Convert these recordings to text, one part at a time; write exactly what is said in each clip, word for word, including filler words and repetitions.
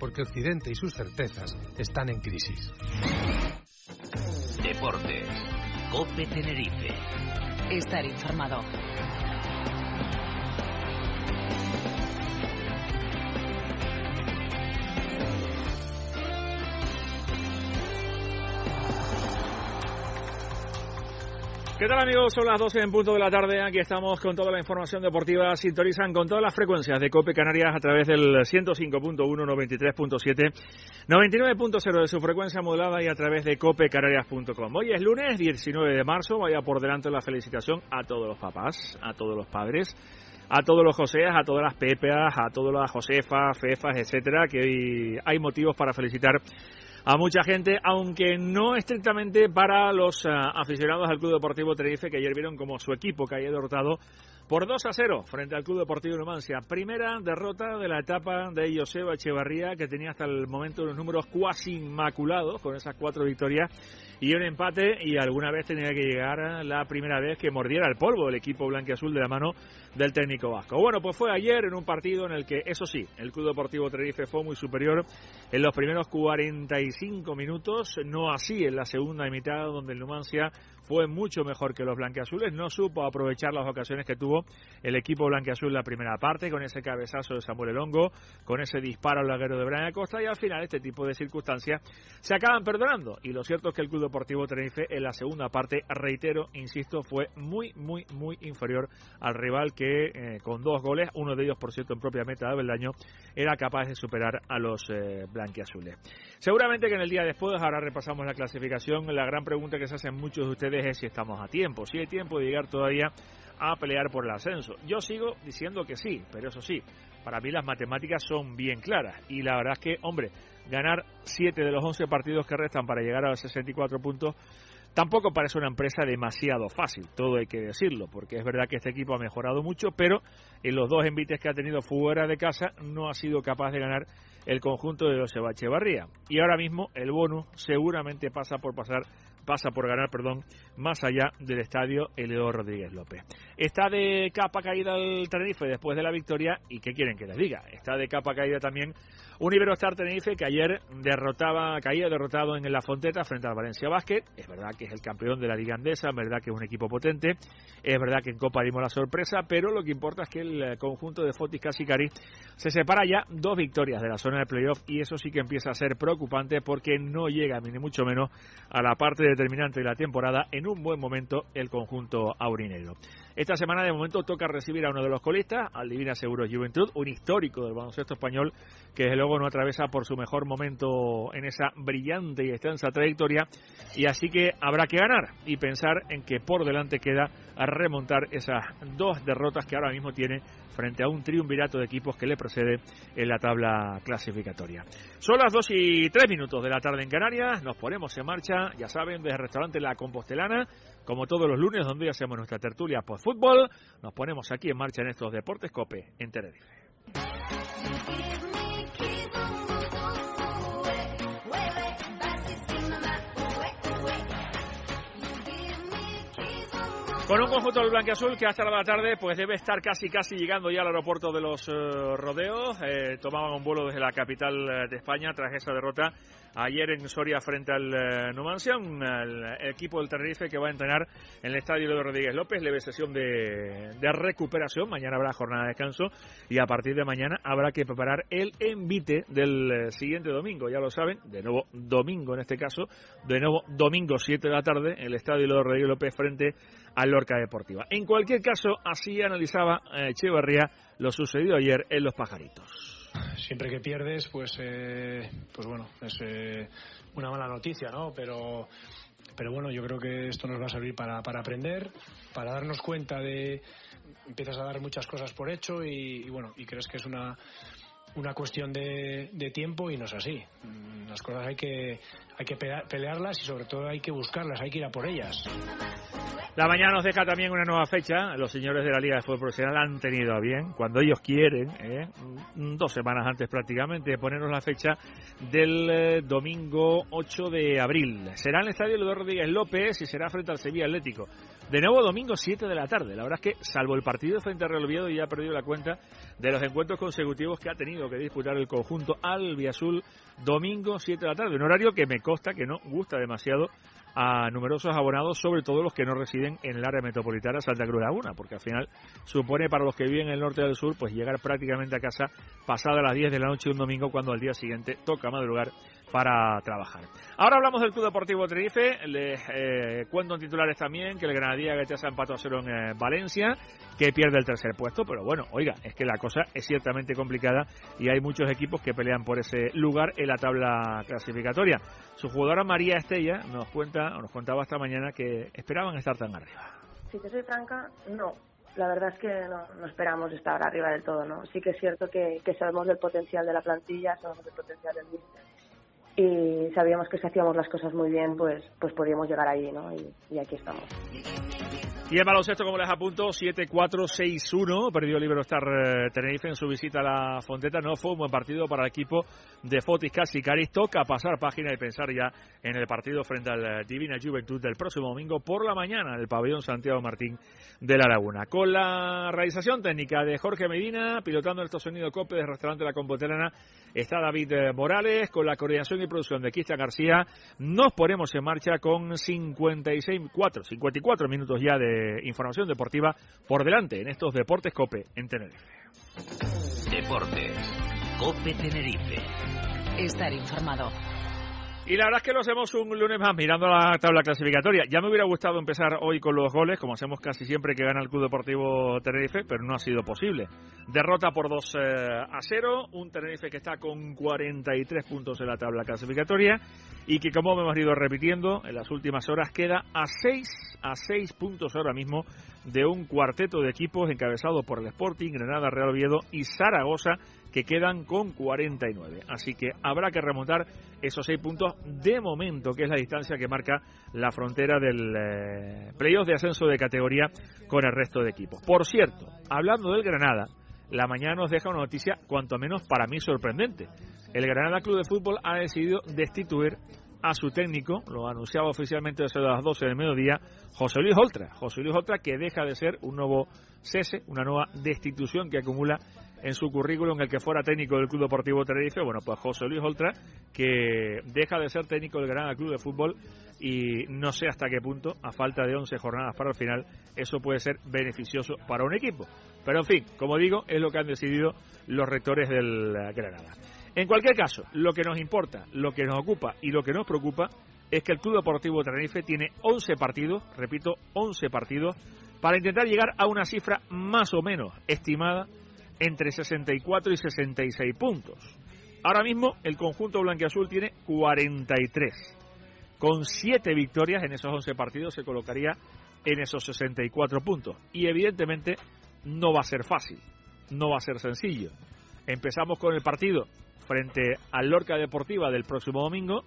porque Occidente y sus certezas están en crisis. Deportes. COPE Tenerife. Estar informado. ¿Qué tal, amigos? Son las doce en punto de la tarde. Aquí estamos con toda la información deportiva. Sintonizan con todas las frecuencias de COPE Canarias a través del ciento cinco punto uno, noventa y tres punto siete, noventa y nueve punto cero de su frecuencia modulada y a través de cope canarias punto com. Hoy es lunes diecinueve de marzo. Vaya por delante la felicitación a todos los papás, a todos los padres, a todos los Joseas, a todas las Pepeas, a todas las Josefas, Fefas, etcétera, que hoy hay motivos para felicitar a mucha gente, aunque no estrictamente para los uh, aficionados al Club Deportivo Tenerife, que ayer vieron como su equipo caía derrotado por dos a cero frente al Club Deportivo Numancia. Primera derrota de la etapa de Joseba Echevarría, que tenía hasta el momento unos números cuasi inmaculados con esas cuatro victorias y un empate, y alguna vez tenía que llegar la primera vez que mordiera el polvo el equipo blanquiazul de la mano del técnico vasco. Bueno, pues fue ayer en un partido en el que, eso sí, el Club Deportivo Tenerife fue muy superior en los primeros cuarenta y cinco minutos, no así en la segunda mitad, donde el Numancia fue mucho mejor que los blanquiazules. No supo aprovechar las ocasiones que tuvo el equipo blanquiazul en la primera parte, con ese cabezazo de Samuel Elongo, con ese disparo al larguero de Brian Acosta, y al final este tipo de circunstancias se acaban perdonando. Y lo cierto es que el Club Deportivo Tenerife en la segunda parte, reitero, insisto, fue muy, muy, muy inferior al rival que eh, con dos goles, uno de ellos por cierto en propia meta de Beldaño, era capaz de superar a los eh, blanquiazules. Seguramente que en el día después, ahora repasamos la clasificación, la gran pregunta que se hacen muchos de ustedes es si estamos a tiempo, si hay tiempo de llegar todavía a pelear por el ascenso. Yo sigo diciendo que sí, pero eso sí, para mí las matemáticas son bien claras, y la verdad es que, hombre, ganar siete de los once partidos que restan para llegar a los sesenta y cuatro puntos tampoco parece una empresa demasiado fácil, todo hay que decirlo, porque es verdad que este equipo ha mejorado mucho, pero en los dos envites que ha tenido fuera de casa no ha sido capaz de ganar el conjunto de Joseba Echevarría. Y ahora mismo el bonus seguramente pasa por pasar pasa por ganar, perdón, más allá del estadio Eleodoro Rodríguez López. Está de capa caída el Tenerife después de la victoria, y ¿qué quieren que les diga? Está de capa caída también un Iberostar Tenerife, que ayer derrotaba, caía derrotado en la Fonteta frente al Valencia Basket. Es verdad que es el campeón de la Liga Andesa, es verdad que es un equipo potente, es verdad que en Copa dimos la sorpresa, pero lo que importa es que el conjunto de Fotis Casicari se separa ya dos victorias de la zona de playoff, y eso sí que empieza a ser preocupante, porque no llega ni mucho menos a la parte determinante de la temporada en un buen momento el conjunto aurinegro. Esta semana de momento toca recibir a uno de los colistas, al Divina Seguros Juventud, un histórico del baloncesto español que desde luego no atraviesa por su mejor momento en esa brillante y extensa trayectoria, y así que habrá que ganar y pensar en que por delante queda a remontar esas dos derrotas que ahora mismo tiene frente a un triunvirato de equipos que le precede en la tabla clasificatoria. Son las dos y tres minutos de la tarde en Canarias, nos ponemos en marcha, ya saben, desde el restaurante La Compostelana, como todos los lunes, donde hacemos nuestra tertulia post-fútbol. Nos ponemos aquí en marcha en estos Deportes COPE en Tenerife. Con un conjunto del blanquiazul que hasta la tarde pues debe estar casi casi llegando ya al aeropuerto de los uh, Rodeos. Eh, tomaban un vuelo desde la capital uh, de España tras esa derrota ayer en Soria frente al uh, Numancia, un uh, el equipo del Tenerife que va a entrenar en el estadio de Rodríguez López, leve sesión de, de recuperación. Mañana habrá jornada de descanso y a partir de mañana habrá que preparar el envite del uh, siguiente domingo, ya lo saben, de nuevo domingo en este caso, de nuevo domingo siete de la tarde en el estadio de Rodríguez López frente al Lorca Deportiva. En cualquier caso, así analizaba eh, Echevarría lo sucedido ayer en Los Pajaritos. Siempre que pierdes, pues eh, pues bueno, es eh, una mala noticia, ¿no? Pero pero bueno, yo creo que esto nos va a servir para, para aprender, para darnos cuenta de... Empiezas a dar muchas cosas por hecho y, y bueno, y crees que es una una cuestión de, de tiempo, y no es así. Las cosas hay que hay que pelearlas y sobre todo hay que buscarlas, hay que ir a por ellas. La mañana nos deja también una nueva fecha. Los señores de la Liga de Fútbol Profesional han tenido a bien, cuando ellos quieren, ¿eh? dos semanas antes prácticamente, de ponernos la fecha del eh, domingo ocho de abril. Será en el estadio Eleodoro Rodríguez López y será frente al Sevilla Atlético. De nuevo domingo siete de la tarde. La verdad es que, salvo el partido frente a Real Oviedo, ya ha perdido la cuenta de los encuentros consecutivos que ha tenido que disputar el conjunto albiazul domingo siete de la tarde. Un horario que me consta que no gusta demasiado a numerosos abonados, sobre todo los que no residen en el área metropolitana Santa Cruz de Laguna, porque al final supone para los que viven en el norte del sur pues llegar prácticamente a casa pasada las diez de la noche un domingo, cuando al día siguiente toca madrugar para trabajar. Ahora hablamos del Club Deportivo Tenerife. Les eh, cuento en titulares también que el Granadilla Gachaza empató a cero en eh, Valencia, que pierde el tercer puesto, pero bueno, oiga, es que la cosa es ciertamente complicada y hay muchos equipos que pelean por ese lugar en la tabla clasificatoria. Su jugadora María Estella nos cuenta, o nos contaba esta mañana, que esperaban estar tan arriba. Si te soy franca, no. La verdad es que no, no esperamos estar arriba del todo, ¿no? Sí que es cierto que, que sabemos del potencial de la plantilla, sabemos del potencial del míster, y sabíamos que si hacíamos las cosas muy bien, pues pues podíamos llegar ahí, ¿no? Y, y aquí estamos. Y el baloncesto, como les apunto, siete cuatro seis uno, perdió el Iberostar eh, Tenerife en su visita a la Fonteta. No fue un buen partido para el equipo de Fotis Casicaris. Toca pasar página y pensar ya en el partido frente al eh, Divina Juventud del próximo domingo por la mañana en el pabellón Santiago Martín de la Laguna. Con la realización técnica de Jorge Medina, pilotando estos sonidos COPE del restaurante La Compotelana, está David eh, Morales, con la coordinación y producción de Cristian García. Nos ponemos en marcha con cincuenta y seis, cuatro, cincuenta y cuatro minutos ya de información deportiva por delante en estos Deportes COPE en Tenerife. Deportes COPE Tenerife. Estar informado. Y la verdad es que lo hacemos un lunes más mirando la tabla clasificatoria. Ya me hubiera gustado empezar hoy con los goles, como hacemos casi siempre que gana el Club Deportivo Tenerife, pero no ha sido posible. Derrota por dos a cero, un Tenerife que está con cuarenta y tres puntos en la tabla clasificatoria y que, como hemos ido repitiendo en las últimas horas, queda a seis a seis puntos ahora mismo de un cuarteto de equipos encabezado por el Sporting, Granada, Real Oviedo y Zaragoza, que quedan con cuarenta y nueve. Así que habrá que remontar esos seis puntos de momento, que es la distancia que marca la frontera del eh, playoff de ascenso de categoría con el resto de equipos. Por cierto, hablando del Granada, la mañana nos deja una noticia cuanto menos para mí sorprendente. El Granada Club de Fútbol ha decidido destituir a su técnico, lo anunciaba oficialmente desde las doce del mediodía, José Luis Oltra. José Luis Oltra, que deja de ser un nuevo cese, una nueva destitución que acumula en su currículum el que fuera técnico del Club Deportivo Tenerife. Bueno, pues José Luis Oltra, que deja de ser técnico del Granada Club de Fútbol, y no sé hasta qué punto, a falta de once jornadas para el final, eso puede ser beneficioso para un equipo. Pero en fin, como digo, es lo que han decidido los rectores del Granada. En cualquier caso, lo que nos importa, lo que nos ocupa y lo que nos preocupa es que el Club Deportivo Tenerife tiene once partidos, repito, once partidos, para intentar llegar a una cifra más o menos estimada entre sesenta y cuatro y sesenta y seis puntos. Ahora mismo el conjunto blanquiazul tiene cuarenta y tres. Con siete victorias en esos once partidos se colocaría en esos sesenta y cuatro puntos. Y evidentemente no va a ser fácil, no va a ser sencillo. Empezamos con el partido frente al Lorca Deportiva del próximo domingo.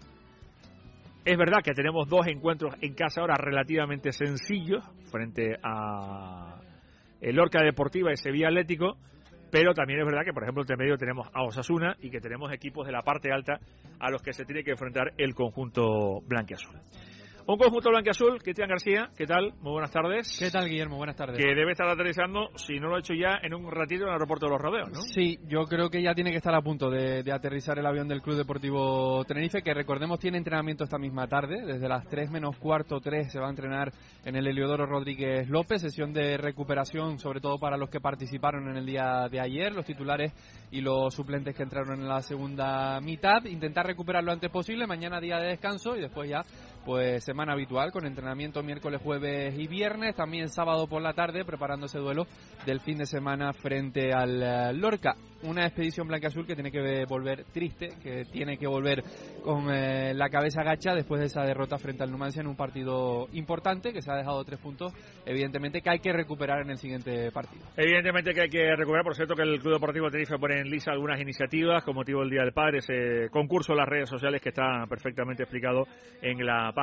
Es verdad que tenemos dos encuentros en casa ahora relativamente sencillos frente a el Lorca Deportiva y Sevilla Atlético, pero también es verdad que, por ejemplo, entre medio tenemos a Osasuna y que tenemos equipos de la parte alta a los que se tiene que enfrentar el conjunto blanquiazul. Un conjunto blanquiazul, Cristian García, ¿qué tal? Muy buenas tardes. ¿Qué tal, Guillermo? Buenas tardes. Que debe estar aterrizando, si no lo ha hecho ya, en un ratito en el aeropuerto de Los Rodeos, ¿no? Sí, yo creo que ya tiene que estar a punto de, de aterrizar el avión del Club Deportivo Tenerife, que recordemos tiene entrenamiento esta misma tarde, desde las tres menos cuarto, tres se va a entrenar en el Heliodoro Rodríguez López, sesión de recuperación sobre todo para los que participaron en el día de ayer, los titulares y los suplentes que entraron en la segunda mitad, intentar recuperar lo antes posible, mañana día de descanso y después ya pues semana habitual con entrenamiento miércoles, jueves y viernes, también sábado por la tarde preparando ese duelo del fin de semana frente al Lorca. Una expedición blanquiazul que tiene que volver triste, que tiene que volver con eh, la cabeza gacha después de esa derrota frente al Numancia en un partido importante que se ha dejado tres puntos, evidentemente que hay que recuperar en el siguiente partido. Evidentemente que hay que recuperar, por cierto que el Club Deportivo Tenerife pone en lista algunas iniciativas con motivo del Día del Padre, ese concurso en las redes sociales que está perfectamente explicado en la página web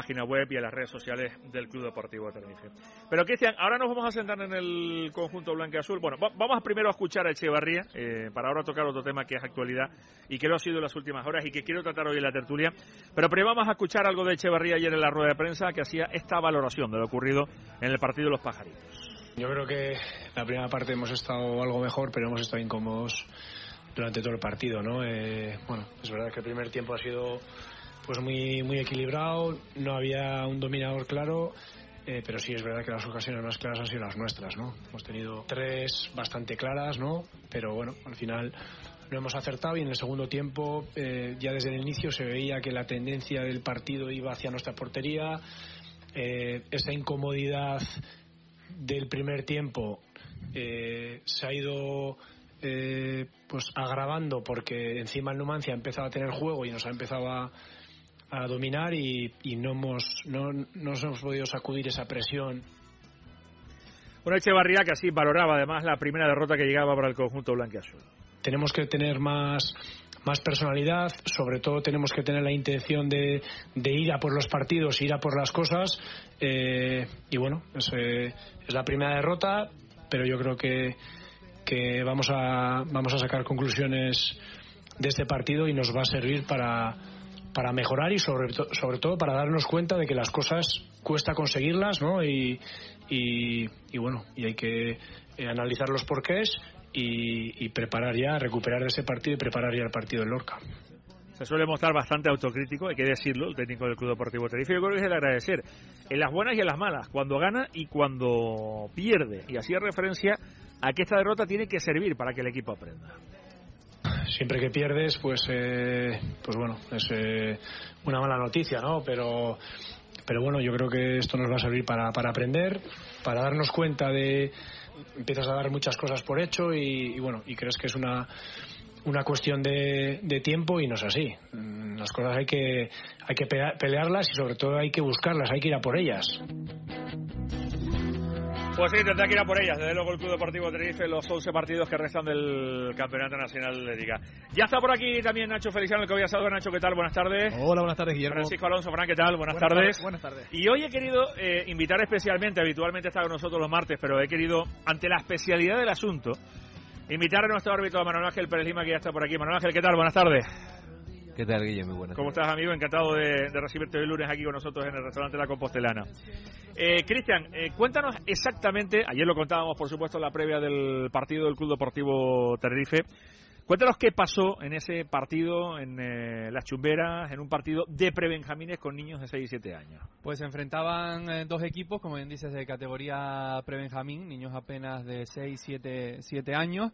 web y en las redes sociales del Club Deportivo Tenerife. Pero Cristian, ahora nos vamos a sentar en el conjunto blanco y azul. Bueno, va, vamos primero a escuchar a Echevarría, eh, para ahora tocar otro tema que es actualidad y que lo ha sido en las últimas horas y que quiero tratar hoy en la tertulia. Pero primero vamos a escuchar algo de Echevarría ayer en la rueda de prensa, que hacía esta valoración de lo ocurrido en el partido de los Pajaritos. Yo creo que la primera parte hemos estado algo mejor, pero hemos estado incómodos durante todo el partido, ¿no? Eh, bueno, es verdad que el primer tiempo ha sido pues muy muy equilibrado, no había un dominador claro, eh, pero sí es verdad que las ocasiones más claras han sido las nuestras, ¿no? Hemos tenido tres bastante claras, ¿no? Pero bueno, al final no hemos acertado y en el segundo tiempo eh, ya desde el inicio se veía que la tendencia del partido iba hacia nuestra portería, eh, esa incomodidad del primer tiempo eh, se ha ido Eh, pues agravando porque encima el Numancia ha empezado a tener juego y nos ha empezado a, a dominar y, y no hemos no, no nos hemos podido sacudir esa presión. Una Echevarría que así valoraba además la primera derrota que llegaba para el conjunto blanquiazul. Tenemos que tener más más personalidad, sobre todo tenemos que tener la intención de, de ir a por los partidos, ir a por las cosas, eh, y bueno, es, eh, es la primera derrota, pero yo creo que que vamos a vamos a sacar conclusiones de este partido y nos va a servir para para mejorar y sobre to, sobre todo para darnos cuenta de que las cosas cuesta conseguirlas, ¿no? Y y, y bueno, y hay que eh, analizar los porqués y, y preparar ya, recuperar de ese partido y preparar ya el partido en Lorca. Se suele mostrar bastante autocrítico, hay que decirlo, el técnico del Club Deportivo Tenerife. Yo creo que es de agradecer en las buenas y en las malas, cuando gana y cuando pierde, y hacía referencia a que esta derrota tiene que servir para que el equipo aprenda. Siempre que pierdes, pues eh, pues bueno, es eh, una mala noticia, ¿no? Pero pero bueno, yo creo que esto nos va a servir para, para aprender, para darnos cuenta de... Empiezas a dar muchas cosas por hecho y, y bueno, y crees que es una... una cuestión de, de tiempo y no es así. Las cosas hay que hay que pelearlas y sobre todo hay que buscarlas, hay que ir a por ellas. Pues sí, tendrá que ir a por ellas. Desde luego el Club Deportivo Tenerife, los once partidos que restan del Campeonato Nacional de Liga. Ya está por aquí también Nacho Feliciano, el que hoy ha saludado. Nacho, ¿qué tal? Buenas tardes. Hola, buenas tardes, Guillermo. Francisco Alonso, Fran, ¿qué tal? Buenas, buenas tardes. tardes. Buenas tardes. Y hoy he querido eh, invitar especialmente, habitualmente está con nosotros los martes, pero he querido, ante la especialidad del asunto, invitar a nuestro árbitro, Manuel Ángel Pérez Lima, que ya está por aquí. Manuel Ángel, ¿qué tal? Buenas tardes. ¿Qué tal, Guillermo? Muy buenas ¿Cómo tardes. estás, amigo? Encantado de, de recibirte hoy lunes aquí con nosotros en el restaurante La Compostelana. Eh, Cristian, eh, cuéntanos exactamente, ayer lo contábamos, por supuesto, en la previa del partido del Club Deportivo Tenerife. Cuéntanos qué pasó en ese partido, en eh, Las Chumberas, en un partido de prebenjamines con niños de seis y siete años. Pues se enfrentaban eh, dos equipos, como bien dices, de categoría prebenjamín, niños apenas de seis, siete años.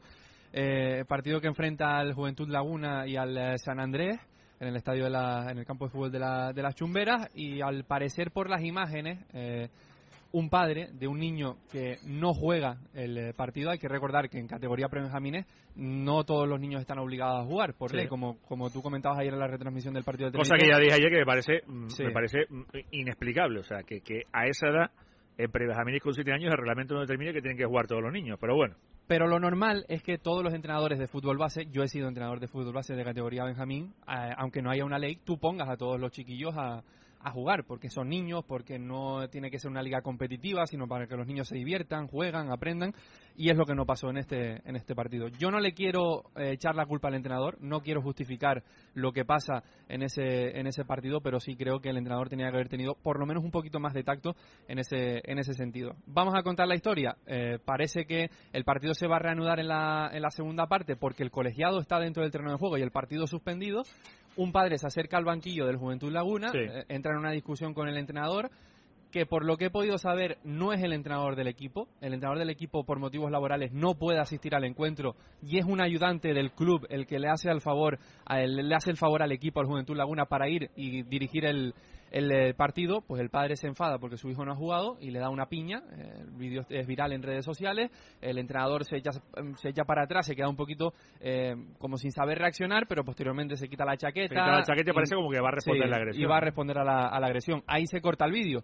Eh, partido que enfrenta al Juventud Laguna y al eh, San Andrés en el estadio de la, en el campo de fútbol de, la, de las Chumberas, y al parecer por las imágenes eh, un padre de un niño que no juega el eh, partido. Hay que recordar que en categoría prebenjamines no todos los niños están obligados a jugar por sí. ley, como como tú comentabas ayer en la retransmisión del partido de Tenerife. Cosa que ya dije ayer que me parece sí. me parece inexplicable, o sea, que, que a esa edad en prebenjamines con siete años el reglamento no determina que tienen que jugar todos los niños, pero bueno. Pero lo normal es que todos los entrenadores de fútbol base, yo he sido entrenador de fútbol base de categoría benjamín, eh, aunque no haya una ley, tú pongas a todos los chiquillos a, a jugar, porque son niños, porque no tiene que ser una liga competitiva, sino para que los niños se diviertan, juegan, aprendan, y es lo que no pasó en este en este partido. Yo no le quiero eh, echar la culpa al entrenador, no quiero justificar lo que pasa en ese en ese partido, pero sí creo que el entrenador tenía que haber tenido por lo menos un poquito más de tacto en ese en ese sentido. Vamos a contar la historia. Eh, parece que el partido se va a reanudar en la en la segunda parte porque el colegiado está dentro del terreno de juego y el partido suspendido. Un padre se acerca al banquillo del Juventud Laguna, sí. eh, entra en una discusión con el entrenador, que por lo que he podido saber no es el entrenador del equipo. El entrenador del equipo por motivos laborales no puede asistir al encuentro y es un ayudante del club el que le hace el favor, a él, le hace el favor al equipo, al Juventud Laguna, para ir y dirigir el, el partido. Pues el padre se enfada porque su hijo no ha jugado y le da una piña. El vídeo es viral en redes sociales. El entrenador se echa, se echa para atrás, se queda un poquito eh, como sin saber reaccionar, pero posteriormente se quita la chaqueta. Se quita la chaqueta y parece como que va a responder sí, a la agresión. Y va a responder a la, a la agresión. Ahí se corta el vídeo.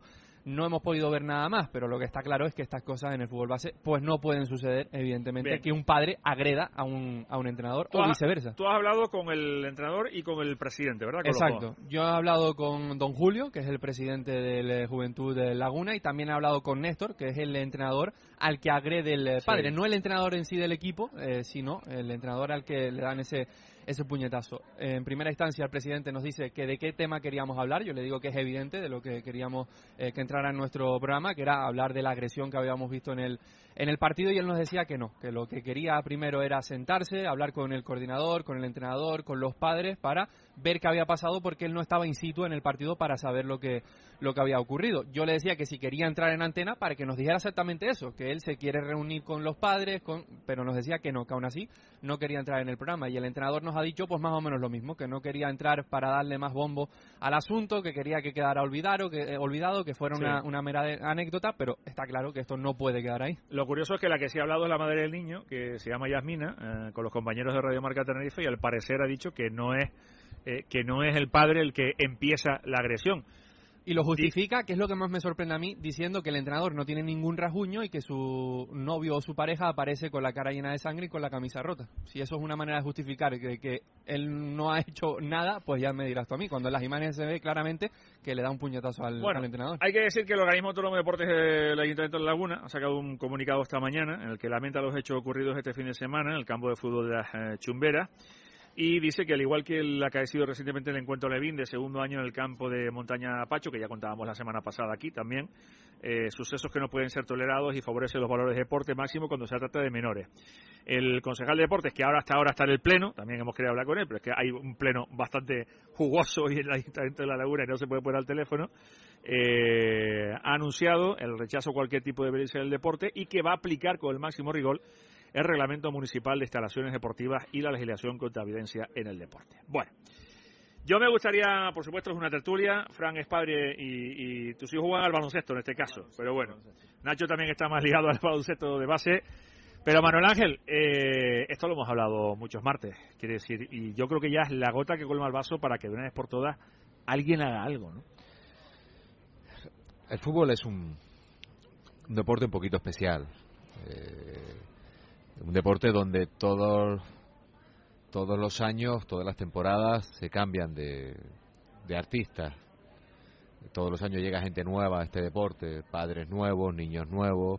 No hemos podido ver nada más, pero lo que está claro es que estas cosas en el fútbol base pues no pueden suceder, evidentemente, Bien. que un padre agreda a un, a un entrenador o has, viceversa. Tú has hablado con el entrenador y con el presidente, ¿verdad? Con Exacto. Yo he hablado con don Julio, que es el presidente de la Juventud de Laguna, y también he hablado con Néstor, que es el entrenador al que agrede el padre. Sí. No el entrenador en sí del equipo, eh, sino el entrenador al que le dan ese... ese puñetazo. En primera instancia el presidente nos dice que de qué tema queríamos hablar. Yo le digo que es evidente de lo que queríamos eh, que entrara en nuestro programa, que era hablar de la agresión que habíamos visto en el en el partido, y él nos decía que no, que lo que quería primero era sentarse, hablar con el coordinador, con el entrenador, con los padres, para ver qué había pasado, porque él no estaba in situ en el partido para saber lo que lo que había ocurrido. Yo le decía que si quería entrar en antena para que nos dijera exactamente eso, que él se quiere reunir con los padres, con, pero nos decía que no, que aún así no quería entrar en el programa, y el entrenador nos ha dicho pues más o menos lo mismo, que no quería entrar para darle más bombo al asunto, que quería que quedara olvidado, que, eh, olvidado, que fuera sí. una, una mera de, anécdota, pero está claro que esto no puede quedar ahí. Lo curioso es que la que sí ha hablado es la madre del niño, que se llama Yasmina, eh, con los compañeros de Radio Marca Tenerife, y al parecer ha dicho que no es eh, que no es el padre el que empieza la agresión. Y lo justifica, que es lo que más me sorprende a mí, diciendo que el entrenador no tiene ningún rasguño y que su novio o su pareja aparece con la cara llena de sangre y con la camisa rota. Si eso es una manera de justificar que, que él no ha hecho nada, pues ya me dirás tú a mí, cuando en las imágenes se ve claramente que le da un puñetazo al, bueno, al entrenador. Hay que decir que el Organismo Autónomo de Deportes del Ayuntamiento de La Laguna ha sacado un comunicado esta mañana en el que lamenta los hechos ocurridos este fin de semana en el campo de fútbol de las eh, Chumberas. Y dice que al igual que el acaecido recientemente el encuentro Levín de segundo año en el campo de Montaña Pacho, que ya contábamos la semana pasada aquí también, eh, sucesos que no pueden ser tolerados y favorecen los valores de deporte máximo cuando se trata de menores. El concejal de deportes, que ahora hasta ahora está en el pleno, también hemos querido hablar con él, pero es que hay un pleno bastante jugoso hoy en el Ayuntamiento de La Laguna y no se puede poner al teléfono, eh, ha anunciado el rechazo a cualquier tipo de violencia del deporte y que va a aplicar con el máximo rigor el Reglamento Municipal de Instalaciones Deportivas y la legislación contra violencia en el deporte. Bueno, yo me gustaría, por supuesto, es una tertulia, Fran es padre y, y tus hijos juegan al baloncesto en este caso, pero bueno, Nacho también está más ligado al baloncesto de base, pero Manuel Ángel, eh, esto lo hemos hablado muchos martes, quiere decir, y yo creo que ya es la gota que colma el vaso para que de una vez por todas alguien haga algo, ¿no? El fútbol es un, un deporte un poquito especial. Eh, un deporte donde todos todos los años, todas las temporadas se cambian de, de artistas. Todos los años llega gente nueva a este deporte, padres nuevos, niños nuevos,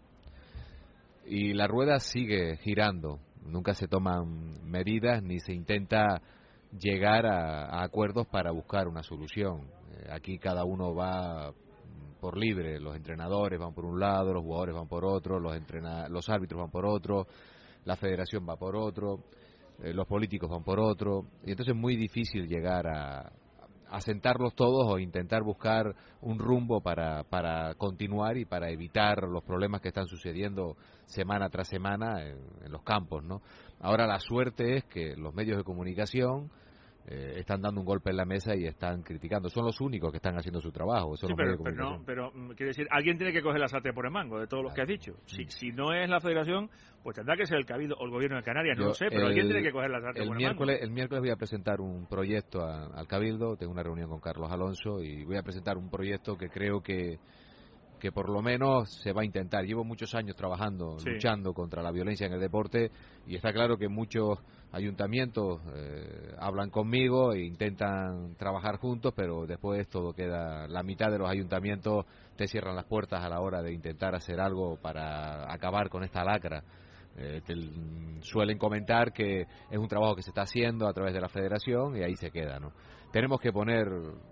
y la rueda sigue girando. Nunca se toman medidas ni se intenta llegar a, a acuerdos para buscar una solución. Eh, aquí cada uno va por libre, los entrenadores van por un lado, los jugadores van por otro, los entrena- los árbitros van por otro, la federación va por otro, eh, los políticos van por otro, y entonces es muy difícil llegar a, a sentarlos todos o intentar buscar un rumbo para, para continuar y para evitar los problemas que están sucediendo semana tras semana en, en los campos, ¿no? Ahora la suerte es que los medios de comunicación Eh, están dando un golpe en la mesa y están criticando. Son los únicos que están haciendo su trabajo. Son sí, los pero, medios de pero, comunicación. no, pero quiere decir, alguien tiene que coger la sartén por el mango de todos los claro. que has dicho. Si, si no es la federación, pues tendrá que ser el Cabildo o el gobierno de Canarias, no Yo, lo sé, pero el, alguien tiene que coger la sartén el por el miércoles, mango. El miércoles voy a presentar un proyecto a, al Cabildo, tengo una reunión con Carlos Alonso y voy a presentar un proyecto que creo que que por lo menos se va a intentar. Llevo muchos años trabajando, sí. luchando contra la violencia en el deporte y está claro que muchos ayuntamientos eh, hablan conmigo e intentan trabajar juntos, pero después todo queda, la mitad de los ayuntamientos te cierran las puertas a la hora de intentar hacer algo para acabar con esta lacra. Eh, te, suelen comentar que es un trabajo que se está haciendo a través de la federación y ahí se queda, ¿no? Tenemos que poner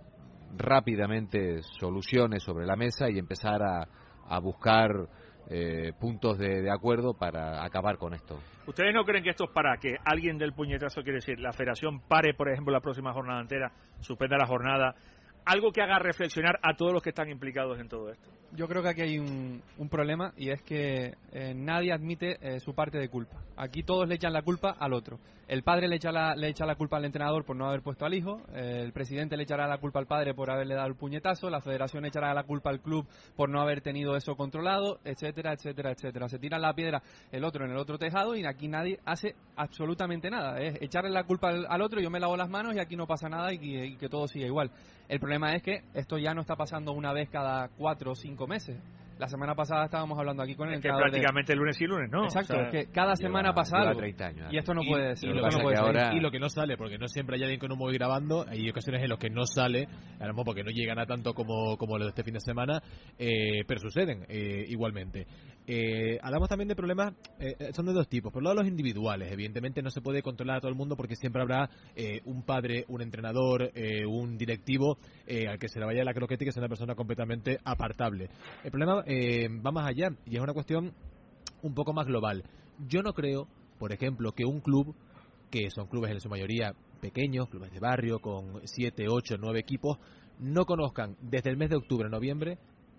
rápidamente soluciones sobre la mesa y empezar a, a buscar eh, puntos de, de acuerdo para acabar con esto. ¿Ustedes no creen que esto es para que alguien del puñetazo, quiere decir, la federación pare, por ejemplo, la próxima jornada entera, suspenda la jornada, algo que haga reflexionar a todos los que están implicados en todo esto? Yo creo que aquí hay un, un problema y es que eh, nadie admite eh, su parte de culpa. Aquí todos le echan la culpa al otro. El padre le echa la, le echa la culpa al entrenador por no haber puesto al hijo, eh, el presidente le echará la culpa al padre por haberle dado el puñetazo, la federación echará la culpa al club por no haber tenido eso controlado, etcétera, etcétera, etcétera. Se tira la piedra el otro en el otro tejado y aquí nadie hace absolutamente nada. Es echarle la culpa al, al otro, yo me lavo las manos y aquí no pasa nada y, y que todo siga igual. El problema problema es que esto ya no está pasando una vez cada cuatro o cinco meses. La semana pasada estábamos hablando aquí con el es que prácticamente de... lunes y lunes, ¿no? Exacto, o sea, es que cada semana lleva, pasa lleva algo. treinta años, y esto no y, puede ser. Y lo, no que puede ser. ahora... y lo que no sale, porque no siempre hay alguien que no voy grabando, hay ocasiones en las que no sale, a lo mejor porque no llegan a tanto como, como lo de este fin de semana, eh, pero suceden eh, igualmente. Eh, hablamos también de problemas, eh, son de dos tipos. Por un lado, los individuales. Evidentemente no se puede controlar a todo el mundo porque siempre habrá eh, un padre, un entrenador, eh, un directivo eh, al que se le vaya la croqueta y que sea una persona completamente apartable. El problema eh, va más allá y es una cuestión un poco más global. Yo no creo, por ejemplo, que un club, que son clubes en su mayoría pequeños, clubes de barrio con siete, ocho, nueve equipos, no conozcan desde el mes de octubre a noviembre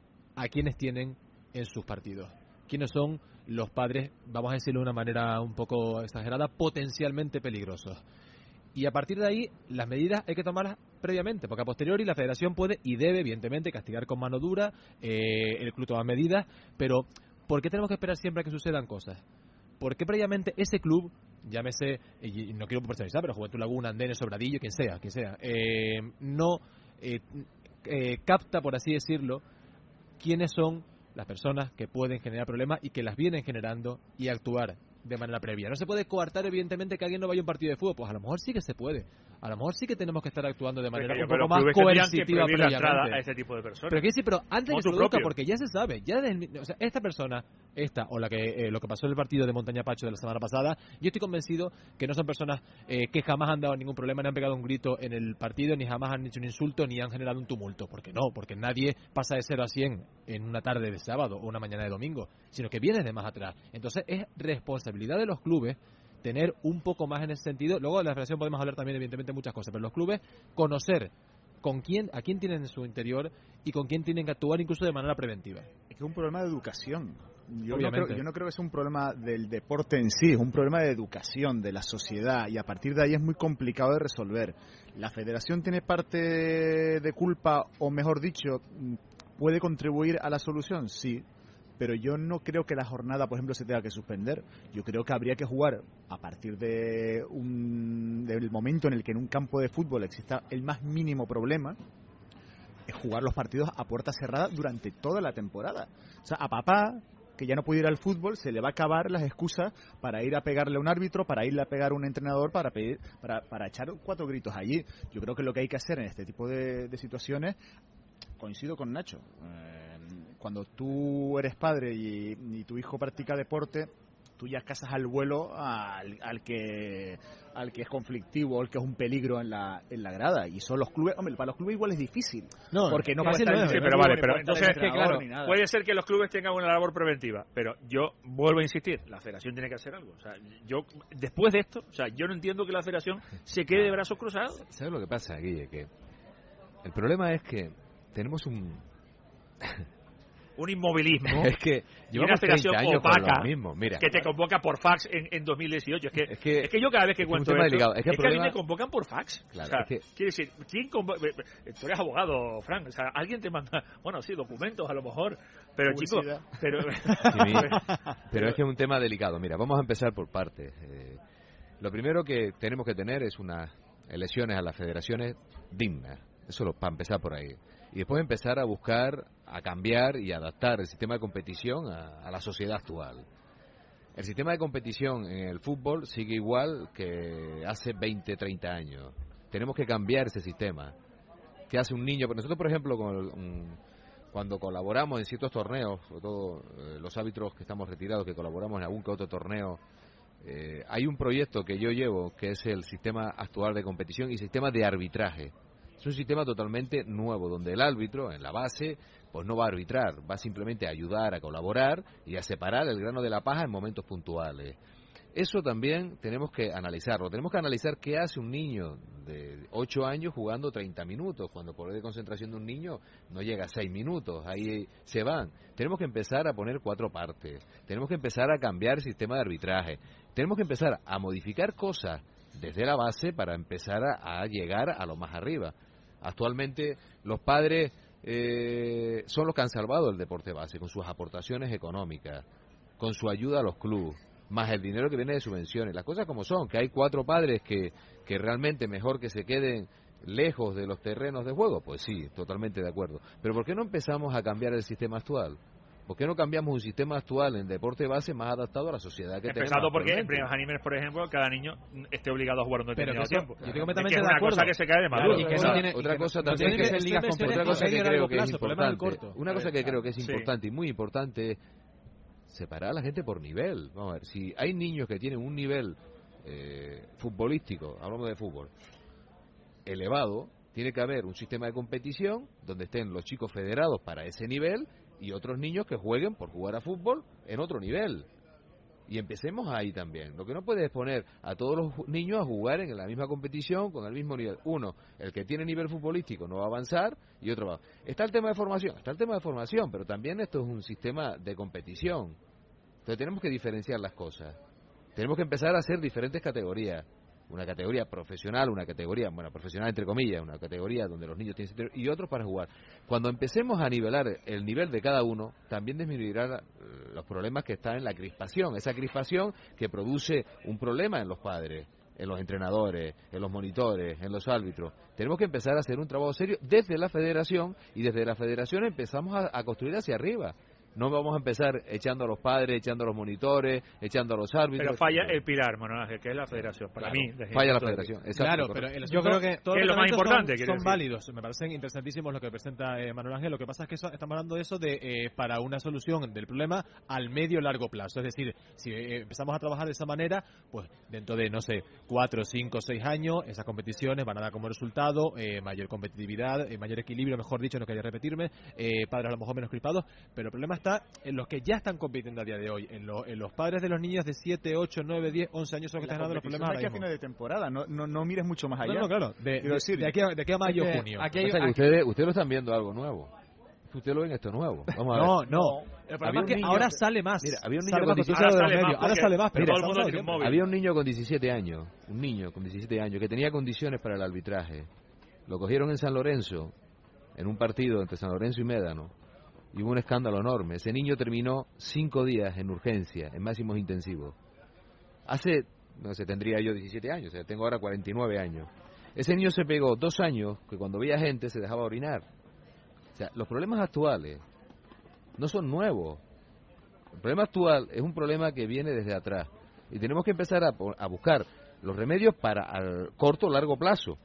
a quienes tienen en sus partidos. Quiénes son los padres, vamos a decirlo de una manera un poco exagerada, potencialmente peligrosos. Y a partir de ahí, las medidas hay que tomarlas previamente, porque a posteriori la federación puede y debe, evidentemente, castigar con mano dura, eh, el club toma medidas, pero ¿por qué tenemos que esperar siempre a que sucedan cosas? ¿Por qué previamente ese club, llámese, y no quiero personalizar, pero Juventud Laguna, Andenes, Sobradillo, quien sea, quien sea, eh, no eh, eh, capta, por así decirlo, quiénes son las personas que pueden generar problemas y que las vienen generando y actuar de manera previa? No se puede coartar, evidentemente, que alguien no vaya a un partido de fútbol. Pues a lo mejor sí que se puede. A lo mejor sí que tenemos que estar actuando de manera un poco más coercitiva previamente. A este tipo de personas. Pero que sí, pero antes de que se produzca, propio. porque ya se sabe, ya desde, o sea, esta persona, esta o la que eh, lo que pasó en el partido de Montaña Pacho de la semana pasada, yo estoy convencido que no son personas eh, que jamás han dado ningún problema, ni han pegado un grito en el partido, ni jamás han hecho un insulto, ni han generado un tumulto. Porque no, porque nadie pasa de cero a cien en una tarde de sábado o una mañana de domingo, sino que viene de más atrás. Entonces es responsabilidad de los clubes tener un poco más en ese sentido. Luego de la federación podemos hablar también, evidentemente, muchas cosas, pero los clubes conocer con quién, a quién tienen en su interior y con quién tienen que actuar incluso de manera preventiva. Es que es un problema de educación. Yo no, creo, yo no creo que sea un problema del deporte en sí, es un problema de educación, de la sociedad, y a partir de ahí es muy complicado de resolver. ¿La federación tiene parte de culpa, o mejor dicho, puede contribuir a la solución? Sí. Pero yo no creo que la jornada, por ejemplo, se tenga que suspender. Yo creo que habría que jugar a partir de un, del momento en el que en un campo de fútbol exista el más mínimo problema, es jugar los partidos a puerta cerrada durante toda la temporada. O sea, a papá, que ya no puede ir al fútbol, se le va a acabar las excusas para ir a pegarle a un árbitro, para irle a pegar a un entrenador, para pedir, para, para echar cuatro gritos allí. Yo creo que lo que hay que hacer en este tipo de, de situaciones, coincido con Nacho, eh, cuando tú eres padre y, y tu hijo practica deporte, tú ya casas al vuelo al, al que al que es conflictivo, al que es un peligro en la en la grada, y son los clubes. Hombre, para los clubes igual es difícil, no, porque no puede estar, no, sí, pero vale, pero entonces es que claro, puede ser que los clubes tengan una labor preventiva, pero yo vuelvo a insistir, la federación tiene que hacer algo. O sea, yo después de esto, o sea, yo no entiendo que la federación se quede de brazos cruzados. ¿Sabes lo que pasa, Guille? Que el problema es que tenemos un un inmovilismo. Es que llevamos treinta años opaca, con lo mismo. Mira, que te convoca por fax en, en dos mil dieciocho. Es que, es que, es que yo cada vez que es cuento esto, es que, es que a mí me convocan por fax. Claro, o sea, es que, quiere decir, ¿quién convo- tú eres abogado, Frank, o sea, alguien te manda, bueno, sí, documentos a lo mejor, pero chicos, pero... Sí, pero es que es un tema delicado. Mira, vamos a empezar por partes. Eh, lo primero que tenemos que tener es unas elecciones a las federaciones dignas. Eso lo, para empezar por ahí. Y después empezar a buscar, a cambiar y adaptar el sistema de competición a, a la sociedad actual. El sistema de competición en el fútbol sigue igual que hace veinte, treinta años. Tenemos que cambiar ese sistema. ¿Qué hace un niño? Nosotros, por ejemplo, con el, un, cuando colaboramos en ciertos torneos, sobre todo eh, los árbitros que estamos retirados, que colaboramos en algún que otro torneo, eh, hay un proyecto que yo llevo, que es el sistema actual de competición y sistema de arbitraje. Es un sistema totalmente nuevo, donde el árbitro, en la base, pues no va a arbitrar, va simplemente a ayudar, a colaborar y a separar el grano de la paja en momentos puntuales. Eso también tenemos que analizarlo. Tenemos que analizar qué hace un niño de ocho años jugando treinta minutos, cuando el poder de concentración de un niño no llega a seis minutos, ahí se van. Tenemos que empezar a poner cuatro partes, tenemos que empezar a cambiar el sistema de arbitraje, tenemos que empezar a modificar cosas desde la base para empezar a, a llegar a lo más arriba. Actualmente los padres eh, son los que han salvado el deporte base con sus aportaciones económicas, con su ayuda a los clubes, más el dinero que viene de subvenciones. Las cosas como son, que hay cuatro padres que, que realmente mejor que se queden lejos de los terrenos de juego, pues sí, totalmente de acuerdo. Pero ¿por qué no empezamos a cambiar el sistema actual? ¿Por qué no cambiamos un sistema actual en deporte base más adaptado a la sociedad que tenemos? Empezando porque en primeros animes, por ejemplo, cada niño esté obligado a jugar un determinado tiempo. Yo digo completamente es que es de una acuerdo. cosa que se cae de maduro. Claro, y que no tiene, otra cosa no también tiene que ser ligas que, otra cosa que creo que es importante, una cosa que Claro. creo que es importante sí. y muy importante es separar a la gente por nivel. Vamos a ver, si hay niños que tienen un nivel eh, futbolístico, hablamos de fútbol, elevado, tiene que haber un sistema de competición donde estén los chicos federados para ese nivel y otros niños que jueguen por jugar a fútbol en otro nivel. Y empecemos ahí también. Lo que no puedes es poner a todos los niños a jugar en la misma competición con el mismo nivel. Uno, el que tiene nivel futbolístico no va a avanzar y otro va. Está el tema de formación, está el tema de formación, pero también esto es un sistema de competición. Entonces tenemos que diferenciar las cosas. Tenemos que empezar a hacer diferentes categorías. Una categoría profesional, una categoría, bueno, profesional entre comillas, una categoría donde los niños tienen y otros para jugar. Cuando empecemos a nivelar el nivel de cada uno, también disminuirá los problemas que están en la crispación, esa crispación que produce un problema en los padres, en los entrenadores, en los monitores, en los árbitros. Tenemos que empezar a hacer un trabajo serio desde la federación y desde la federación empezamos a, a construir hacia arriba. No vamos a empezar echando a los padres, echando a los monitores, echando a los árbitros. Pero falla el pilar, Manuel Ángel, que es la federación. Para claro, mí, falla la federación. Exacto, claro, correcto. pero el yo creo que todos es los lo más importante. Son, son decir. válidos. Me parecen interesantísimos lo que presenta eh, Manuel Ángel. Lo que pasa es que eso, estamos hablando de eso de eh, para una solución del problema al medio largo plazo. Es decir, si eh, empezamos a trabajar de esa manera, pues dentro de, no sé, cuatro, cinco, seis años, esas competiciones van a dar como resultado eh, mayor competitividad, eh, mayor equilibrio, mejor dicho, no quería repetirme, eh, padres a lo mejor menos crispados, pero el problema está en los que ya están compitiendo a día de hoy, en, lo, en los padres de los niños de siete, ocho, nueve, diez, once años son los que están dando los problemas ahora mismo. A fines de temporada, no, no, no mires mucho más allá. No, no, claro, de, de, decir, de, aquí a, de aquí a mayo, es que, junio. Aquí hay, o sea que aquí... ustedes, ustedes lo están viendo algo nuevo. Ustedes lo ven esto nuevo. Vamos a ver. No, no. El problema es que niño, ahora sale más. Mira, había un niño sale con más, diecisiete ahora, años, sale más, ahora sale más, pero mira, todo el mundo tiene un móvil. Había un niño con diecisiete años, un niño con diecisiete años que tenía condiciones para el arbitraje. Lo cogieron en San Lorenzo, en un partido entre San Lorenzo y Médano. Y hubo un escándalo enorme. Ese niño terminó cinco días en urgencia, en máximos intensivos. Hace, no sé, tendría yo diecisiete años, o sea, tengo ahora cuarenta y nueve años. Ese niño se pegó dos años que cuando veía gente se dejaba orinar. O sea, los problemas actuales no son nuevos. El problema actual es un problema que viene desde atrás. Y tenemos que empezar a, a buscar los remedios para al corto o largo plazo.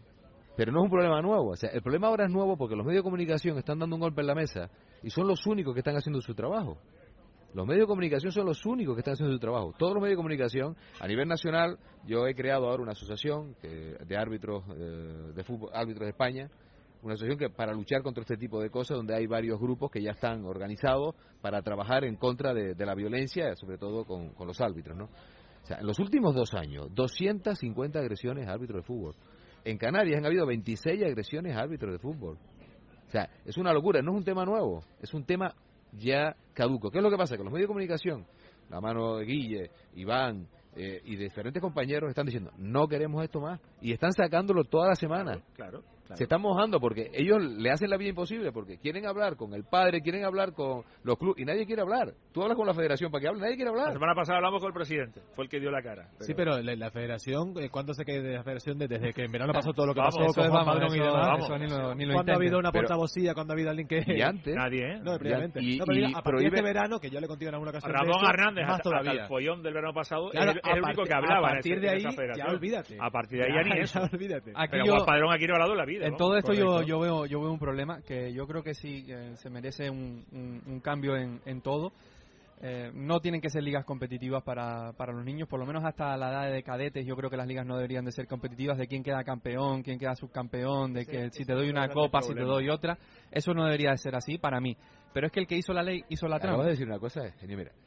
Pero no es un problema nuevo. O sea, el problema ahora es nuevo porque los medios de comunicación están dando un golpe en la mesa y son los únicos que están haciendo su trabajo. Los medios de comunicación son los únicos que están haciendo su trabajo. Todos los medios de comunicación, a nivel nacional, yo he creado ahora una asociación que, de árbitros eh, de fútbol, árbitros de España, una asociación que para luchar contra este tipo de cosas, donde hay varios grupos que ya están organizados para trabajar en contra de, de la violencia, sobre todo con, con los árbitros, ¿no? O sea, en los últimos dos años, doscientas cincuenta agresiones a árbitros de fútbol. En Canarias han habido veintiséis agresiones a árbitros de fútbol. O sea, es una locura, no es un tema nuevo, es un tema ya caduco. ¿Qué es lo que pasa? Que los medios de comunicación, la mano de Guille, Iván eh, y diferentes compañeros están diciendo, no queremos esto más, y están sacándolo toda la semana. Claro, claro, claro. Se están mojando porque ellos le hacen la vida imposible, porque quieren hablar con el padre, quieren hablar con los clubes, y nadie quiere hablar. Tú hablas con la federación para que hable, nadie quiere hablar. La semana pasada hablamos con el presidente, fue el que dio la cara. Pero... Sí, pero la, la federación, ¿cuándo se queda de la federación? Desde que en verano pasó todo lo que vamos, pasó con Juan Padrón y demás. Vamos. Eso ni lo, ni lo ¿Cuándo ha habido una pero... portavocía? ¿Cuándo ha habido alguien que...? Y antes. Nadie, ¿eh? No, previamente. Y, no, pero y, a partir prohíbe... de este verano, que yo le contigo en alguna ocasión Ramón esto, Hernández, más hasta, todavía. hasta el follón del verano pasado, Claro, es el, el único que hablaba a partir en, de ese, ahí, en esa federación. ya olvídate. A partir de ahí ya ni eso. Ya olvídate. Aquí Pero yo, Juan Padrón aquí no ha hablado de la vida, en ¿no? todo esto yo, Correcto. yo veo yo veo un problema que yo creo que sí que se merece un, un, un cambio en, en todo. Eh, no tienen que ser ligas competitivas para, para los niños, por lo menos hasta la edad de cadetes. Yo creo que las ligas no deberían de ser competitivas, de quién queda campeón, quién queda subcampeón, de Sí, que si ese te doy es una el copa, gran si te problema. doy otra. Eso no debería de ser así para mí. Pero es que el que hizo la ley hizo la Acabo trampa. de decir una cosa, genio, mira,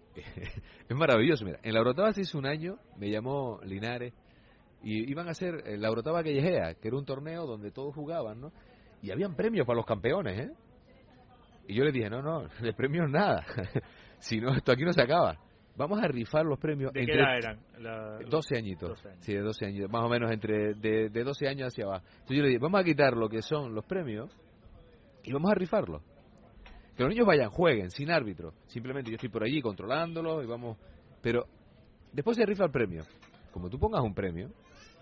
es maravilloso, mira, en la Orotava se hizo un año, me llamó Linares, y iban a hacer eh, la Orotava Callejea, que era un torneo donde todos jugaban, ¿no? Y habían premios para los campeones, ¿eh? Y yo les dije, no, no, de premios nada, si no, esto aquí no se acaba. Vamos a rifar los premios. ¿De entre qué edad eran? La... doce añitos. doce años. Sí, de doce años, más o menos entre de, de doce años hacia abajo. Entonces yo le dije, vamos a quitar lo que son los premios y vamos a rifarlos. Que los niños vayan, jueguen, sin árbitro. Simplemente yo estoy por allí controlándolo y vamos... Pero después se rifa el premio. Como tú pongas un premio,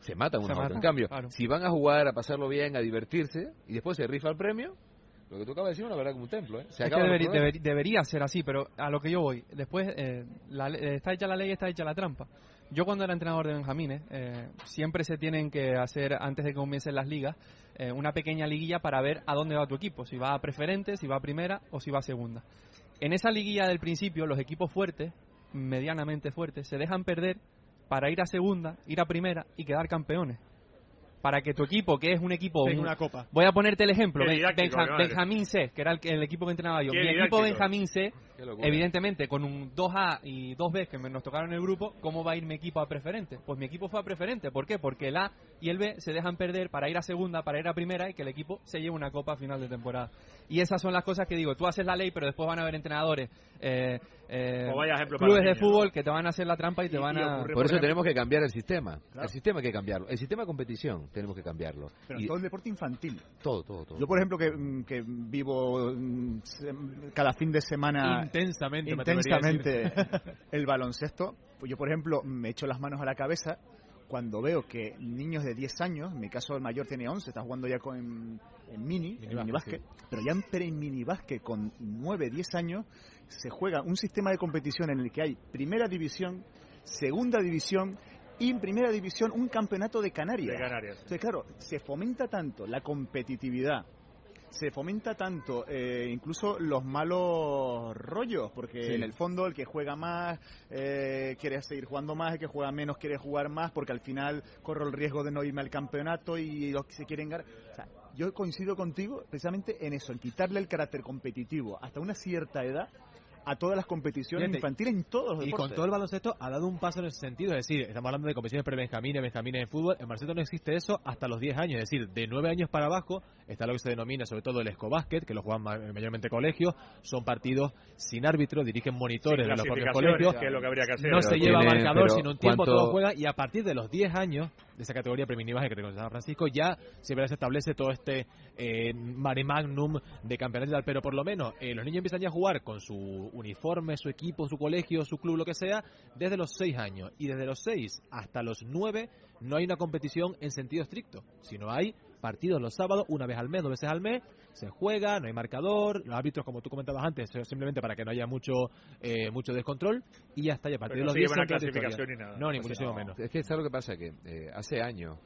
se matan uno Se a otro. matan, En cambio, claro. si van a jugar, a pasarlo bien, a divertirse, y después se rifa el premio, lo que tú acabas de decir es una verdad como un templo, ¿eh? Se Es que acaban los deberi- problemas. deberi- debería ser así, pero a lo que yo voy, después eh, la le- está hecha la ley, está hecha la trampa. Yo cuando era entrenador de Benjamines, eh, siempre se tienen que hacer, antes de que comiencen las ligas, eh, una pequeña liguilla para ver a dónde va tu equipo, si va a preferente, si va a primera o si va a segunda. En esa liguilla del principio, los equipos fuertes, medianamente fuertes, se dejan perder para ir a segunda, ir a primera y quedar campeones. Para que tu equipo, que es un equipo... Tenga un- una copa. Voy a ponerte el ejemplo. Qué Ben- didáctico, Benja- qué madre. Benjamín C, que era el, que- el equipo que entrenaba yo. Qué Mi didáctico. equipo Benjamín C, Qué locura. evidentemente, con un dos A y dos B que me- nos tocaron en el grupo, ¿cómo va a ir mi equipo a preferente? Pues mi equipo fue a preferente. ¿Por qué? Porque el A y el B se dejan perder para ir a segunda, para ir a primera y que el equipo se lleve una copa a final de temporada. Y esas son las cosas que digo. Tú haces la ley, pero después van a haber entrenadores, eh, eh, Como vaya ejemplo para clubes los de niños, fútbol ¿no? que te van a hacer la trampa y te Y- van y a... ocurre- Por eso ejemplo- tenemos que cambiar el sistema. Claro. El sistema hay que cambiarlo. El sistema de competición tenemos que cambiarlo. Pero Y todo el deporte infantil. todo, todo, todo. Yo, por ejemplo, que, mm, que vivo mm, se- cada fin de semana Intensamente, me atrevería a decir. intensamente el baloncesto, pues yo, por ejemplo, me echo las manos a la cabeza cuando veo que niños de diez años, en mi caso el mayor tiene once, está jugando ya con, en, en mini, en mini básquet, pero ya en pre-mini básquet con nueve, diez años se juega un sistema de competición en el que hay primera división, segunda división y en primera división un campeonato de Canarias. De Canarias. Entonces, claro, se fomenta tanto la competitividad, se fomenta tanto eh, incluso los malos rollos, porque Sí. en el fondo el que juega más eh, quiere seguir jugando más, el que juega menos quiere jugar más, porque al final corro el riesgo de no irme al campeonato y los que se quieren ganar. O sea, yo coincido contigo precisamente en eso, en quitarle el carácter competitivo hasta una cierta edad a todas las competiciones Fíjate, infantiles en todos los Y deportes. con todo el baloncesto ha dado un paso en ese sentido, es decir, estamos hablando de competiciones pre-benjamines, benjamines en fútbol, en baloncesto no existe eso hasta los diez años, es decir, de nueve años para abajo está lo que se denomina sobre todo el escobásquet, que lo juegan ma- mayormente colegios, son partidos sin árbitro, dirigen monitores Sin de los propios clasificaciones, colegios, que es lo que habría que hacer. no Pero se lleva tiene- marcador, pero sino un tiempo, ¿cuánto- todo juega, y a partir de los diez años de esa categoría pre-minibaje que te conoce San Francisco, ya se verá, se establece todo este eh, mare magnum de campeonato y tal, pero por lo menos eh, los niños empiezan ya a jugar con su uniforme, su equipo, su colegio, su club, lo que sea, desde los seis años, y desde los seis hasta los nueve no hay una competición en sentido estricto, sino hay partidos los sábados, una vez al mes, dos veces al mes, se juega, no hay marcador, los árbitros, como tú comentabas antes, simplemente para que no haya mucho eh, mucho descontrol, y ya está, y a partir Pero no de los se diez lleva una entra otra historia. clasificación ni nada. No, ni Pues muchísimo no. menos. Es que ¿sabes lo que pasa? Que eh, hace años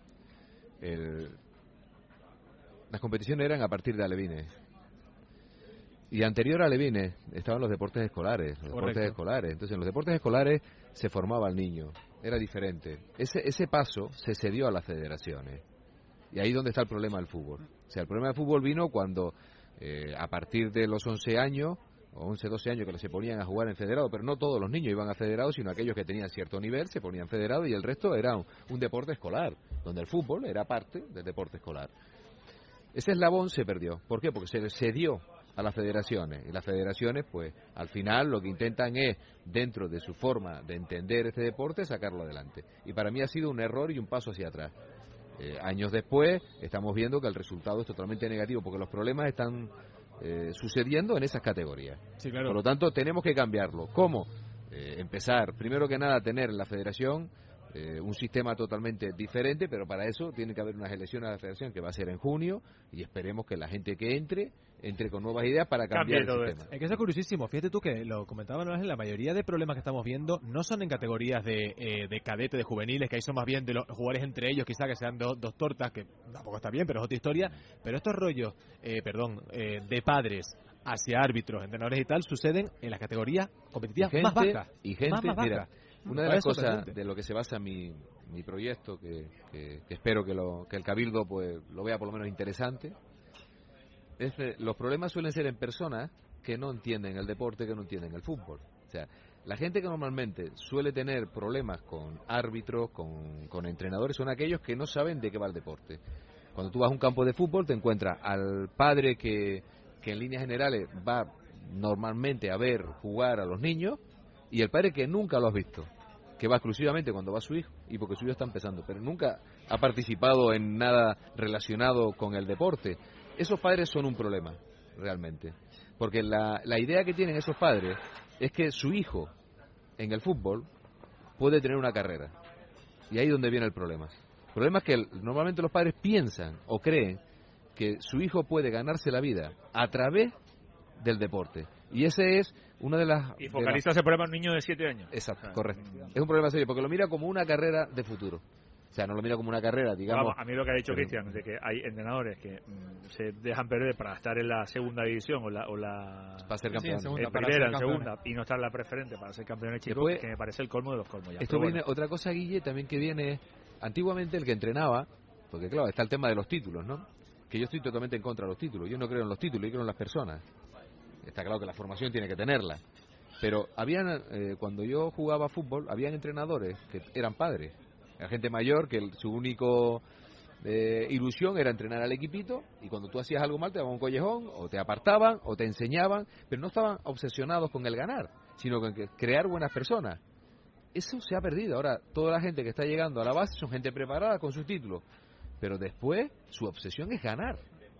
el- las competiciones eran a partir de alevines. Y anterior a alevines estaban los deportes escolares. Los Correcto. deportes escolares. Entonces, en los deportes escolares se formaba el niño. Era diferente. Ese, ese paso se cedió a las federaciones. Y ahí es donde está el problema del fútbol. O sea, el problema del fútbol vino cuando, eh, a partir de los once años, o once, doce años que se ponían a jugar en federado, pero no todos los niños iban a federado, sino aquellos que tenían cierto nivel se ponían federado y el resto era un, un deporte escolar, donde el fútbol era parte del deporte escolar. Ese eslabón se perdió. ¿Por qué? Porque se le cedió a las federaciones. Y las federaciones, pues, al final lo que intentan es, dentro de su forma de entender este deporte, sacarlo adelante. Y para mí ha sido un error y un paso hacia atrás. Eh, años después, estamos viendo que el resultado es totalmente negativo, porque los problemas están eh, sucediendo en esas categorías. Sí, claro. Por lo tanto, tenemos que cambiarlo. ¿Cómo? Eh, empezar, primero que nada, a tener en la federación eh, un sistema totalmente diferente, pero para eso tiene que haber unas elecciones a la federación que va a ser en junio y esperemos que la gente que entre, entre con nuevas ideas para cambiar Cambie todo el sistema. Es que eso es curiosísimo. Fíjate tú que lo comentaba Noel, la mayoría de problemas que estamos viendo no son en categorías de, eh, de cadete, de juveniles, que ahí son más bien de los jugadores entre ellos, quizá que sean dos, dos tortas, que tampoco está bien, pero es otra historia. Pero estos rollos, eh, perdón, eh, de padres hacia árbitros, entrenadores y tal, suceden en las categorías competitivas Y gente, más bajas. y gente, más, más mira, bajas. una de Me las parece cosas sorprendente. de lo que se basa mi, mi proyecto, que, que, que espero que, lo, que el Cabildo pues lo vea por lo menos interesante, es que los problemas suelen ser en personas que no entienden el deporte, que no entienden el fútbol. O sea, la gente que normalmente suele tener problemas con árbitros, con, con entrenadores, son aquellos que no saben de qué va el deporte. Cuando tú vas a un campo de fútbol te encuentras al padre que, que en líneas generales va normalmente a ver jugar a los niños, y el padre que nunca lo has visto, que va exclusivamente cuando va su hijo y porque su hijo está empezando, pero nunca ha participado en nada relacionado con el deporte. Esos padres son un problema, realmente, porque la, la idea que tienen esos padres es que su hijo en el fútbol puede tener una carrera, y ahí es donde viene el problema. El problema es que el, normalmente los padres piensan o creen que su hijo puede ganarse la vida a través del deporte. Y ese es una de las... Y focaliza ese problema en un niño de siete años. Exacto, ah, correcto. Es un problema serio, porque lo mira como una carrera de futuro. O sea, no lo mira como una carrera, digamos... Vamos, a mí lo que ha dicho Cristian, de que hay entrenadores que mmm, se dejan perder para estar en la segunda división o la... O la para ser campeón. Sí, en segunda, en primera, en segunda, y no estar en la preferente para ser campeones chicos, Después, que me parece el colmo de los colmos. Ya. Esto viene, bueno. Otra cosa, Guille, también que viene... Antiguamente el que entrenaba, porque claro, está el tema de los títulos, ¿no? Que yo estoy totalmente en contra de los títulos. Yo no creo en los títulos, yo creo en las personas. Está claro que la formación tiene que tenerla. Pero habían, eh, cuando yo jugaba fútbol, habían entrenadores que eran padres. Era gente mayor que el, su único eh, ilusión era entrenar al equipito, y cuando tú hacías algo mal te daban un collejón, o te apartaban, o te enseñaban, pero no estaban obsesionados con el ganar, sino con que crear buenas personas. Eso se ha perdido. Ahora, toda la gente que está llegando a la base son gente preparada con sus títulos, pero después su obsesión es ganar.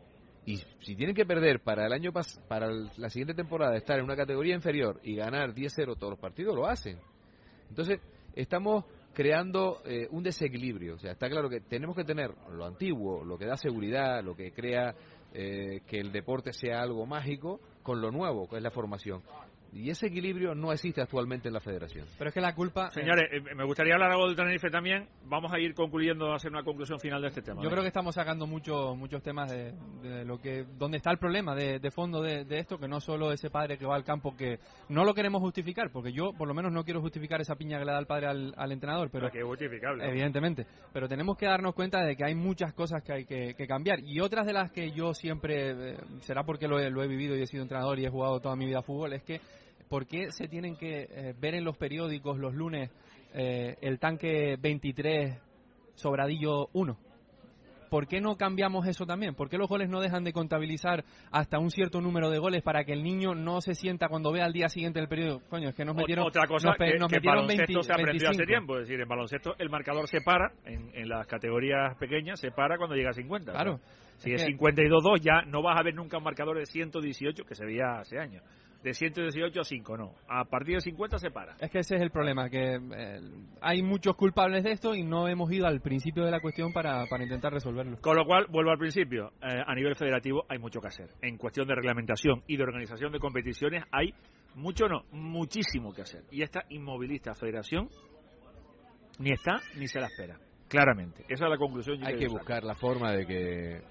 Y si tienen que perder para el año pas para el, la siguiente temporada, estar en una categoría inferior y ganar diez cero todos los partidos, lo hacen. Entonces, estamos creando eh, un desequilibrio. O sea, está claro que tenemos que tener lo antiguo, lo que da seguridad, lo que crea eh, que el deporte sea algo mágico, con lo nuevo, que es la formación. Y ese equilibrio no existe actualmente en la federación. Pero es que la culpa... Señores, eh, me gustaría hablar algo del Tenerife también. Vamos a ir concluyendo, a hacer una conclusión final de este tema. Yo ¿no? creo que estamos sacando mucho, muchos temas de, de lo que donde está el problema de, de fondo de, de esto, que no solo ese padre que va al campo, que no lo queremos justificar, porque yo por lo menos no quiero justificar esa piña que le da el padre al, al entrenador. Pero, pero que es justificable. Evidentemente. Pero tenemos que darnos cuenta de que hay muchas cosas que hay que, que cambiar. Y otras de las que yo siempre, eh, será porque lo he, lo he vivido y he sido entrenador y he jugado toda mi vida a fútbol, es que ¿por qué se tienen que eh, ver en los periódicos los lunes eh, el tanque veintitrés, Sobradillo uno? ¿Por qué no cambiamos eso también? ¿Por qué los goles no dejan de contabilizar hasta un cierto número de goles para que el niño no se sienta cuando vea al día siguiente el periódico? Coño, es que nos metieron... Otra cosa nos, que, nos que metieron en baloncesto veinte, se aprendió veinticinco. Hace tiempo. Es decir, en baloncesto el marcador se para, en, en las categorías pequeñas se para cuando llega a cincuenta. Claro. O sea, si es, es que... cincuenta y dos dos ya no vas a ver nunca un marcador de ciento dieciocho, que se veía hace años. De ciento dieciocho a cinco, no. A partir de cincuenta se para. Es que ese es el problema, que eh, hay muchos culpables de esto y no hemos ido al principio de la cuestión para, para intentar resolverlo. Con lo cual, vuelvo al principio, eh, a nivel federativo hay mucho que hacer. En cuestión de reglamentación y de organización de competiciones hay mucho, no, muchísimo que hacer. Y esta inmovilista federación ni está ni se la espera. Claramente. Esa es la conclusión. Hay que buscar la forma de que,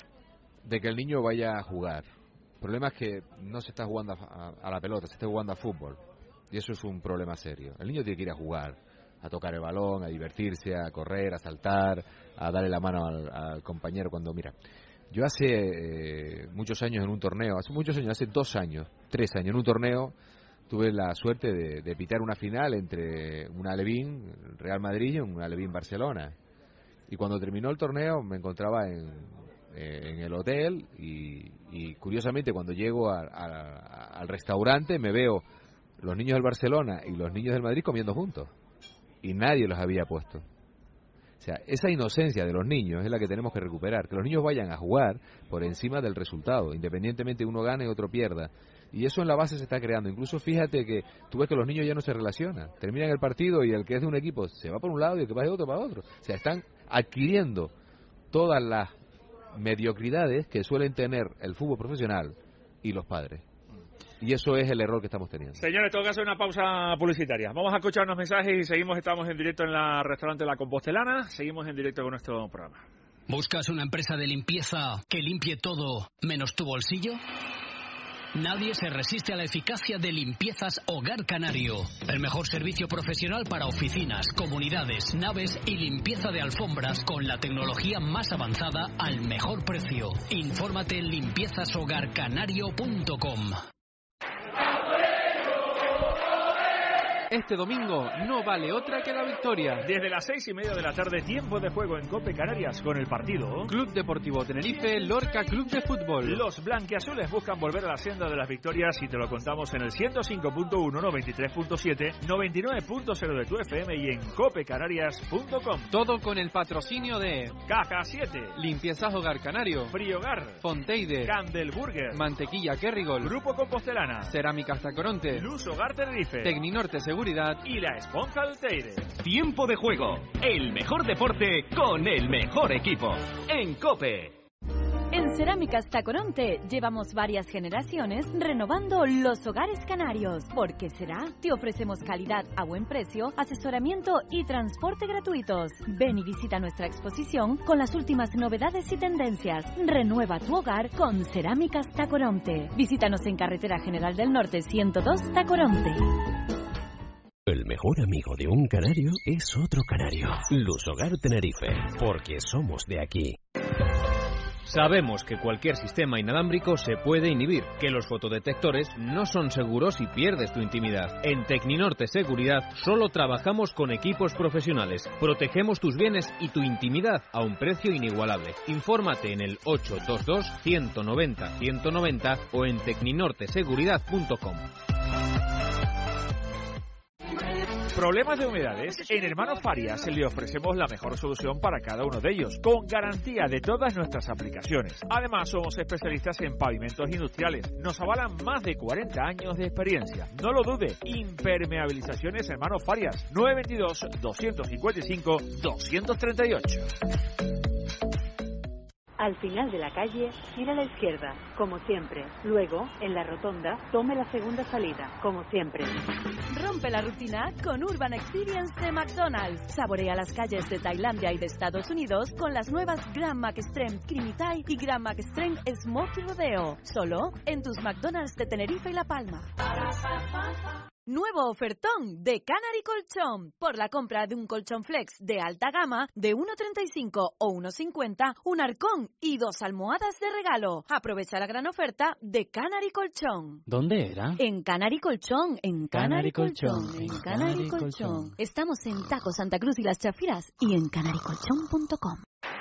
de que el niño vaya a jugar. El problema es que no se está jugando a, a la pelota, se está jugando a fútbol. Y eso es un problema serio. El niño tiene que ir a jugar, a tocar el balón, a divertirse, a correr, a saltar, a darle la mano al, al compañero cuando mira. Yo hace eh, muchos años en un torneo, hace muchos años, hace dos años, tres años, en un torneo tuve la suerte de, de pitar una final entre un Alevín, Real Madrid, y un Alevín Barcelona. Y cuando terminó el torneo me encontraba en... en el hotel y, y curiosamente cuando llego a, a, al restaurante me veo los niños del Barcelona y los niños del Madrid comiendo juntos y nadie los había puesto. O sea, esa inocencia de los niños es la que tenemos que recuperar, que los niños vayan a jugar por encima del resultado, independientemente uno gane y otro pierda. Y eso en la base se está creando. Incluso fíjate que tú ves que los niños ya no se relacionan, terminan el partido y el que es de un equipo se va por un lado y el que va de otro para otro. O sea, están adquiriendo todas las mediocridades que suelen tener el fútbol profesional y los padres. Y eso es el error que estamos teniendo. Señores, tengo que hacer una pausa publicitaria. Vamos a escuchar unos mensajes y seguimos. Estamos en directo en la restaurante La Compostelana. Seguimos en directo con nuestro programa. ¿Buscas una empresa de limpieza que limpie todo menos tu bolsillo? Nadie se resiste a la eficacia de Limpiezas Hogar Canario. El mejor servicio profesional para oficinas, comunidades, naves y limpieza de alfombras con la tecnología más avanzada al mejor precio. Infórmate en limpiezas hogar canario punto com. Este domingo no vale otra que la victoria. Desde las seis y media de la tarde, tiempo de juego en Cope Canarias con el partido Club Deportivo Tenerife, Lorca Club de Fútbol. Los blanquiazules buscan volver a la senda de las victorias y te lo contamos en el ciento cinco punto uno, noventa y tres punto siete, noventa y nueve punto cero de tu F M y en cope canarias punto com. Todo con el patrocinio de Caja siete, Limpiezas Hogar Canario, Friogar, Fonteide, Candel Burger, Mantequilla Kerrigol, Grupo Compostelana, Cerámicas Tacoronte, Luz Hogar Tenerife, Tecninorte Seguro Seguridad y la esponja del Teide. Tiempo de juego, el mejor deporte con el mejor equipo. En COPE. En Cerámicas Tacoronte llevamos varias generaciones renovando los hogares canarios. ¿Por qué será? Te ofrecemos calidad a buen precio, asesoramiento y transporte gratuitos. Ven y visita nuestra exposición con las últimas novedades y tendencias. Renueva tu hogar con Cerámicas Tacoronte. Visítanos en Carretera General del Norte ciento dos Tacoronte. El mejor amigo de un canario es otro canario. Lusogar Tenerife, porque somos de aquí. Sabemos que cualquier sistema inalámbrico se puede inhibir, que los fotodetectores no son seguros y pierdes tu intimidad. En Tecninorte Seguridad solo trabajamos con equipos profesionales. Protegemos tus bienes y tu intimidad a un precio inigualable. Infórmate en el ocho dos dos, uno nueve cero, uno nueve cero o en tecninorte seguridad punto com. Problemas de humedades. En Hermanos Farias le ofrecemos la mejor solución para cada uno de ellos, con garantía de todas nuestras aplicaciones. Además, somos especialistas en pavimentos industriales. Nos avalan más de cuarenta años de experiencia. No lo dude. Impermeabilizaciones Hermanos Farias. nueve dos dos, dos cinco cinco, dos tres ocho. Al final de la calle, gira a la izquierda, como siempre. Luego, en la rotonda, tome la segunda salida, como siempre. Rompe la rutina con Urban Experience de McDonald's. Saborea las calles de Tailandia y de Estados Unidos con las nuevas Grand Mac Extreme Creamy Thai y Grand Mac Extreme Smoky Rodeo. Solo en tus McDonald's de Tenerife y La Palma. Nuevo ofertón de Canary Colchón. Por la compra de un colchón flex de alta gama de uno treinta y cinco o uno cincuenta, un arcón y dos almohadas de regalo. Aprovecha la gran oferta de Canary Colchón. ¿Dónde era? En Canary Colchón, en Canary, Canary Colchón, Colchón, en Canary, Canary Colchón. Colchón. Estamos en Taco Santa Cruz y Las Chafiras y en canary colchón punto com.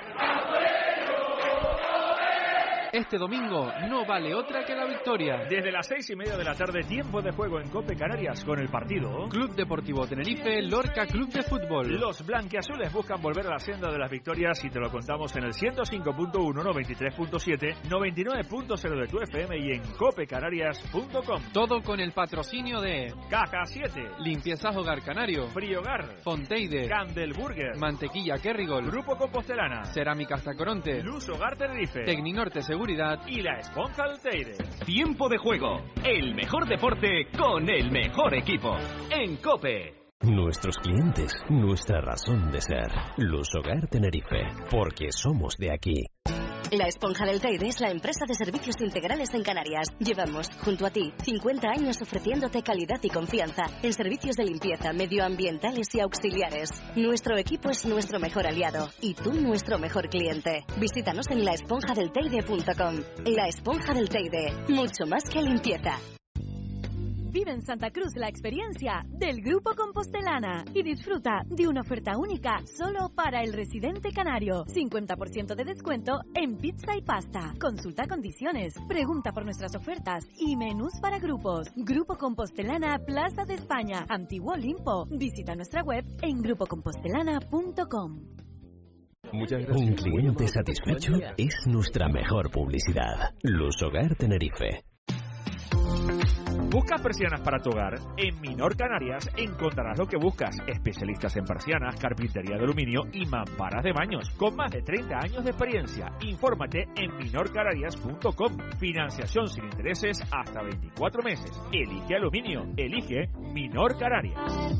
Este domingo no vale otra que la victoria. Desde las seis y media de la tarde, tiempo de juego en COPE Canarias con el partido Club Deportivo Tenerife, Lorca Club de Fútbol. Los blanquiazules buscan volver a la senda de las victorias y te lo contamos en el ciento cinco punto uno, noventa y tres punto siete, noventa y nueve punto cero de tu F M y en cope canarias punto com. Todo con el patrocinio de Caja siete, Limpiezas Hogar Canario, Friogar, Fonteide, Candelburger, Mantequilla Kerrigol, Grupo Compostelana, Cerámicas Tacoronte, Luz Hogar Tenerife, Tecninorte Seguridad y la esponja del Teide. Tiempo de juego, el mejor deporte con el mejor equipo. En COPE. Nuestros clientes, nuestra razón de ser. Lusogar Tenerife, porque somos de aquí. La Esponja del Teide es la empresa de servicios integrales en Canarias. Llevamos, junto a ti, cincuenta años ofreciéndote calidad y confianza en servicios de limpieza, medioambientales y auxiliares. Nuestro equipo es nuestro mejor aliado y tú nuestro mejor cliente. Visítanos en la esponja del teide punto com. La Esponja del Teide, mucho más que limpieza. Vive en Santa Cruz la experiencia del Grupo Compostelana y disfruta de una oferta única solo para el residente canario. cincuenta por ciento de descuento en pizza y pasta. Consulta condiciones, pregunta por nuestras ofertas y menús para grupos. Grupo Compostelana, Plaza de España, Antiguo Olimpo. Visita nuestra web en grupo compostelana punto com. Muchas gracias. Un cliente satisfecho es nuestra mejor publicidad. Lusogar Tenerife. ¿Buscas persianas para tu hogar? En Minor Canarias encontrarás lo que buscas. Especialistas en persianas, carpintería de aluminio y mamparas de baños. Con más de treinta años de experiencia. Infórmate en minor canarias punto com. Financiación sin intereses hasta veinticuatro meses. Elige aluminio. Elige Minor Canarias.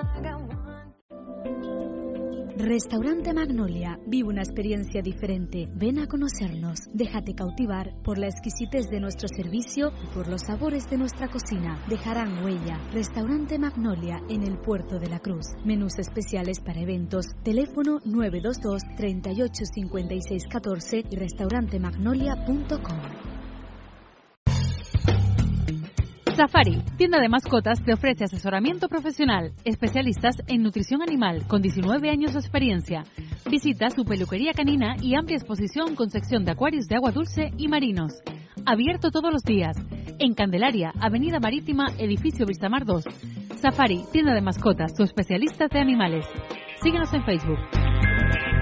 Restaurante Magnolia. Vive una experiencia diferente. Ven a conocernos. Déjate cautivar por la exquisitez de nuestro servicio y por los sabores de nuestra cocina. Dejarán huella. Restaurante Magnolia en el Puerto de la Cruz. Menús especiales para eventos. Teléfono nueve dos dos, treinta y ocho, cincuenta y seis, catorce y restaurante magnolia punto com. Safari, tienda de mascotas, te ofrece asesoramiento profesional, especialistas en nutrición animal, con diecinueve años de experiencia. Visita su peluquería canina y amplia exposición con sección de acuarios de agua dulce y marinos. Abierto todos los días. En Candelaria, Avenida Marítima, Edificio Vistamar dos. Safari, tienda de mascotas, tu especialista de animales. Síguenos en Facebook.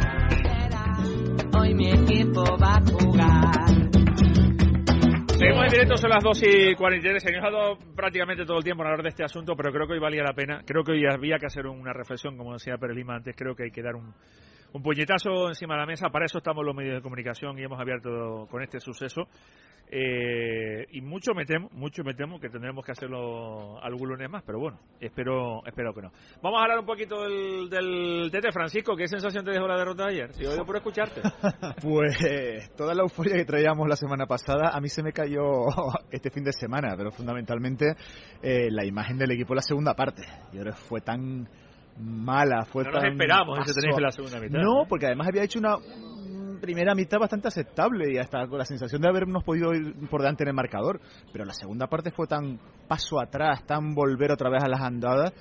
Hoy mi equipo va a jugar. Seguimos directo, son las dos y cuarenta y tres. Se nos ha dado prácticamente todo el tiempo en hablar de este asunto, pero creo que hoy valía la pena. Creo que hoy había que hacer una reflexión, como decía Pere Lima antes. Creo que hay que dar un, un puñetazo encima de la mesa. Para eso estamos los medios de comunicación y hemos abierto con este suceso. Eh, y mucho me temo, mucho me temo que tendremos que hacerlo algún lunes más, pero bueno, espero espero que no. Vamos a hablar un poquito del, del Tete. Francisco, ¿qué sensación te dejó la derrota de ayer? Si oído por escucharte. Pues toda la euforia que traíamos la semana pasada a mí se me cayó este fin de semana, pero fundamentalmente eh, la imagen del equipo en la segunda parte. Yo creo que fue tan mala, fue no tan... nos esperamos ese Tenerife en la segunda mitad. No, porque además había hecho una primera mitad bastante aceptable y hasta con la sensación de habernos podido ir por delante en el marcador, pero la segunda parte fue tan paso atrás, tan volver otra vez a las andadas,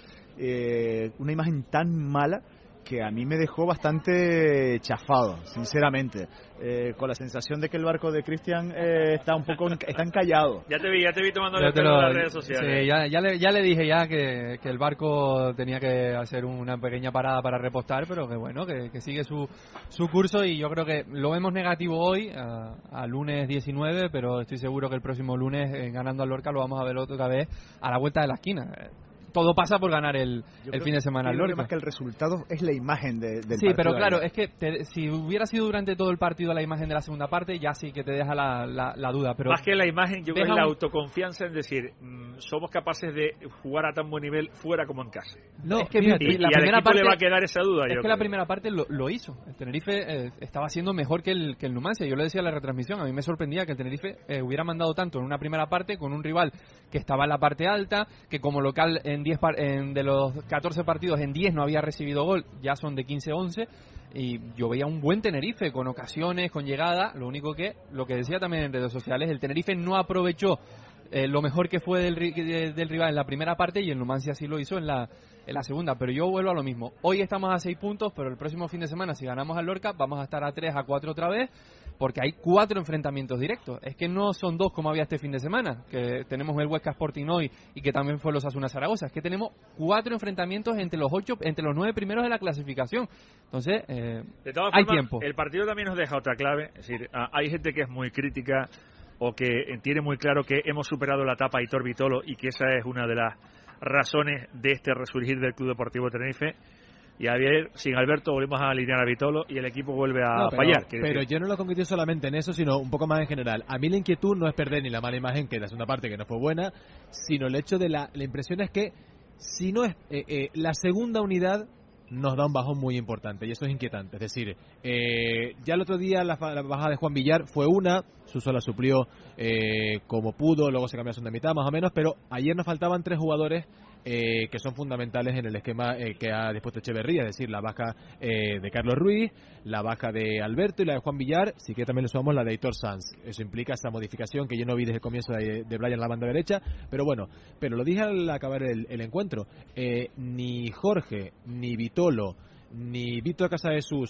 eh, una imagen tan mala que a mí me dejó bastante chafado, sinceramente, eh, con la sensación de que el barco de Cristian eh, está un poco está encallado. Ya te vi, ya te vi tomando el pelo en las redes sociales. Sí, ya, ya, le, ya le dije ya que, que el barco tenía que hacer una pequeña parada para repostar, pero que bueno, que, que sigue su, su curso, y yo creo que lo vemos negativo hoy, a, a lunes diecinueve, pero estoy seguro que el próximo lunes, eh, ganando al Lorca, lo vamos a ver otra vez a la vuelta de la esquina. Todo pasa por ganar el, el fin de semana al Lorca. Más que el resultado es la imagen de, del sí, partido. Sí, pero claro, es que te, si hubiera sido durante todo el partido la imagen de la segunda parte, ya sí que te deja la, la, la duda. Pero más que la imagen, yo creo que es un... la autoconfianza en decir, mmm, somos capaces de jugar a tan buen nivel fuera como en casa. No, es que y, fíjate, y, la y primera al equipo parte le va a quedar esa duda. Es yo que creo. la primera parte lo, lo hizo. El Tenerife eh, estaba siendo mejor que el, que el Numancia. Yo lo decía en la retransmisión. A mí me sorprendía que el Tenerife eh, hubiera mandado tanto en una primera parte con un rival que estaba en la parte alta, que como local en diez par en, de los catorce partidos en diez no había recibido gol, ya son de quince once, y yo veía un buen Tenerife con ocasiones, con llegada. Lo único que, lo que decía también en redes sociales, el Tenerife no aprovechó eh, lo mejor que fue del, de, del rival en la primera parte, y el Numancia sí lo hizo en la, en la segunda. Pero yo vuelvo a lo mismo, hoy estamos a seis puntos, pero el próximo fin de semana, si ganamos al Lorca, vamos a estar a tres, a cuatro otra vez, porque hay cuatro enfrentamientos directos. Es que no son dos como había este fin de semana, que tenemos el Huesca Sporting hoy y que también fue los Osasuna Zaragoza. Es que tenemos cuatro enfrentamientos entre los ocho, entre los nueve primeros de la clasificación. Entonces, eh, de todas hay formas, tiempo. El partido también nos deja otra clave. Es decir, hay gente que es muy crítica o que tiene muy claro que hemos superado la etapa Aitor Vitolo y que esa es una de las razones de este resurgir del Club Deportivo Tenerife. Y ayer, sin Alberto, volvemos a alinear a Vitolo y el equipo vuelve a no, pero, fallar. Pero decir. yo no lo convirtió solamente en eso, sino un poco más en general. A mí la inquietud no es perder ni la mala imagen, que la segunda parte que no fue buena, sino el hecho de la, la impresión es que si no es eh, eh, la segunda unidad nos da un bajón muy importante, y eso es inquietante. Es decir, eh, ya el otro día la, la bajada de Juan Villar fue una, Suso la suplió eh, como pudo, luego se cambió a segunda mitad más o menos, pero ayer nos faltaban tres jugadores Eh, que son fundamentales en el esquema eh, que ha dispuesto Echeverría, es decir, la baja eh, de Carlos Ruiz, la baja de Alberto y la de Juan Villar, sí que también le sumamos la de Aitor Sanz. Eso implica esa modificación que yo no vi desde el comienzo de, de Brian en la banda derecha, pero bueno, pero lo dije al acabar el, el encuentro, eh, ni Jorge, ni Vitolo, ni Víctor Casajesús,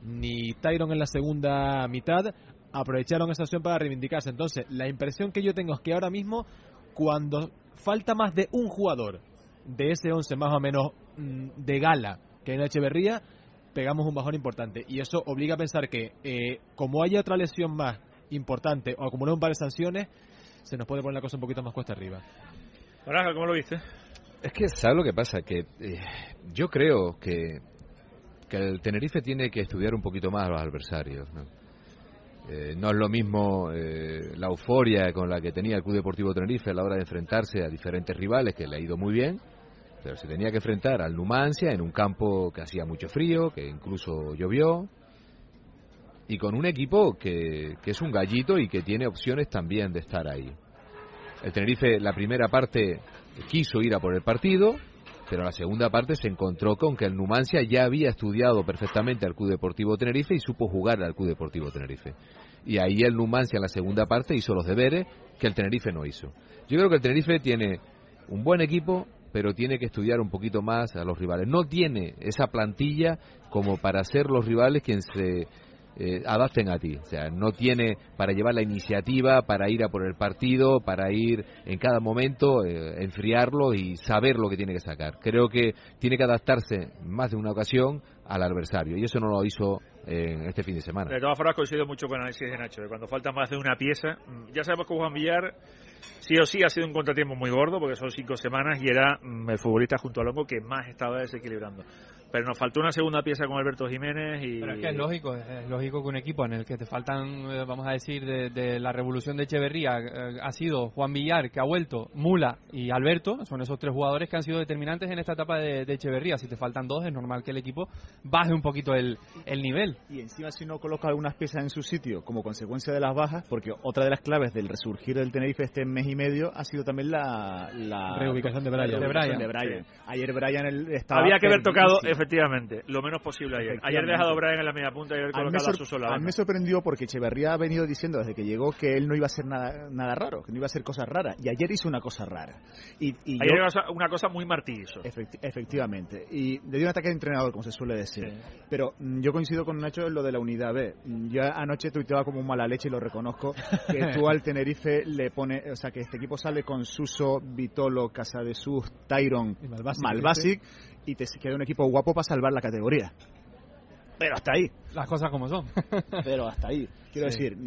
ni Tyron en la segunda mitad aprovecharon esa opción para reivindicarse. Entonces, la impresión que yo tengo es que ahora mismo, cuando falta más de un jugador de ese once más o menos de gala que hay en Echeverría, pegamos un bajón importante, y eso obliga a pensar que eh, como haya otra lesión más importante o acumular un par de sanciones, se nos puede poner la cosa un poquito más cuesta arriba. Baraja, ¿cómo lo viste? Es que, ¿sabes lo que pasa? Que eh, yo creo que, que el Tenerife tiene que estudiar un poquito más a los adversarios, ¿no? Eh, no es lo mismo eh, la euforia con la que tenía el Club Deportivo Tenerife a la hora de enfrentarse a diferentes rivales, que le ha ido muy bien, pero se tenía que enfrentar al Numancia en un campo que hacía mucho frío, que incluso llovió, y con un equipo que, que es un gallito y que tiene opciones también de estar ahí. El Tenerife, la primera parte, quiso ir a por el partido, pero la segunda parte se encontró con que el Numancia ya había estudiado perfectamente al Club Deportivo Tenerife y supo jugar al Club Deportivo Tenerife. Y ahí el Numancia en la segunda parte hizo los deberes que el Tenerife no hizo. Yo creo que el Tenerife tiene un buen equipo, pero tiene que estudiar un poquito más a los rivales. No tiene esa plantilla como para ser los rivales quienes se eh, adapten a ti. O sea, no tiene para llevar la iniciativa, para ir a por el partido, para ir en cada momento, eh, enfriarlo y saber lo que tiene que sacar. Creo que tiene que adaptarse más de una ocasión al adversario, y eso no lo hizo en este fin de semana. De todas formas, coincido mucho con el análisis de Nacho, de cuando falta más de una pieza. Ya sabemos que Juan Villar sí o sí ha sido un contratiempo muy gordo, porque son cinco semanas y era mm, el futbolista junto a Longo que más estaba desequilibrando. Pero nos faltó una segunda pieza con Alberto Jiménez y... Pero es que es lógico, es lógico que un equipo en el que te faltan, vamos a decir, de, de la revolución de Echeverría, eh, ha sido Juan Villar, que ha vuelto, Mula y Alberto, son esos tres jugadores que han sido determinantes en esta etapa de, de Echeverría. Si te faltan dos, es normal que el equipo baje un poquito el, el nivel. Y encima si no coloca algunas piezas en su sitio como consecuencia de las bajas, porque otra de las claves del resurgir del Tenerife este mes y medio ha sido también la, la reubicación de Brian. De Brian. De Brian. Sí. Ayer Brian el, estaba había que haber tocado, efectivamente, lo menos posible ayer. Ayer dejado Brian en la media punta y haber colocado a Suso. A mí me sorprendió porque Echeverría ha venido diciendo desde que llegó que él no iba a hacer nada nada raro, que no iba a hacer cosas raras, y ayer hizo una cosa rara. Y, y ayer yo, era una cosa muy Martí. Efecti efectivamente. Y le dio un ataque de entrenador, como se suele decir. Sí. Pero mm, yo coincido con Nacho en lo de la unidad B. Yo anoche tuiteaba como un mala leche y lo reconozco, que tú al Tenerife le pone, o sea, que este equipo sale con Suso, Vitolo, Casadesús, Tyron, Malbasic, y te queda un equipo guapo para salvar la categoría. Pero hasta ahí. Las cosas como son. Pero hasta ahí. Quiero sí. decir,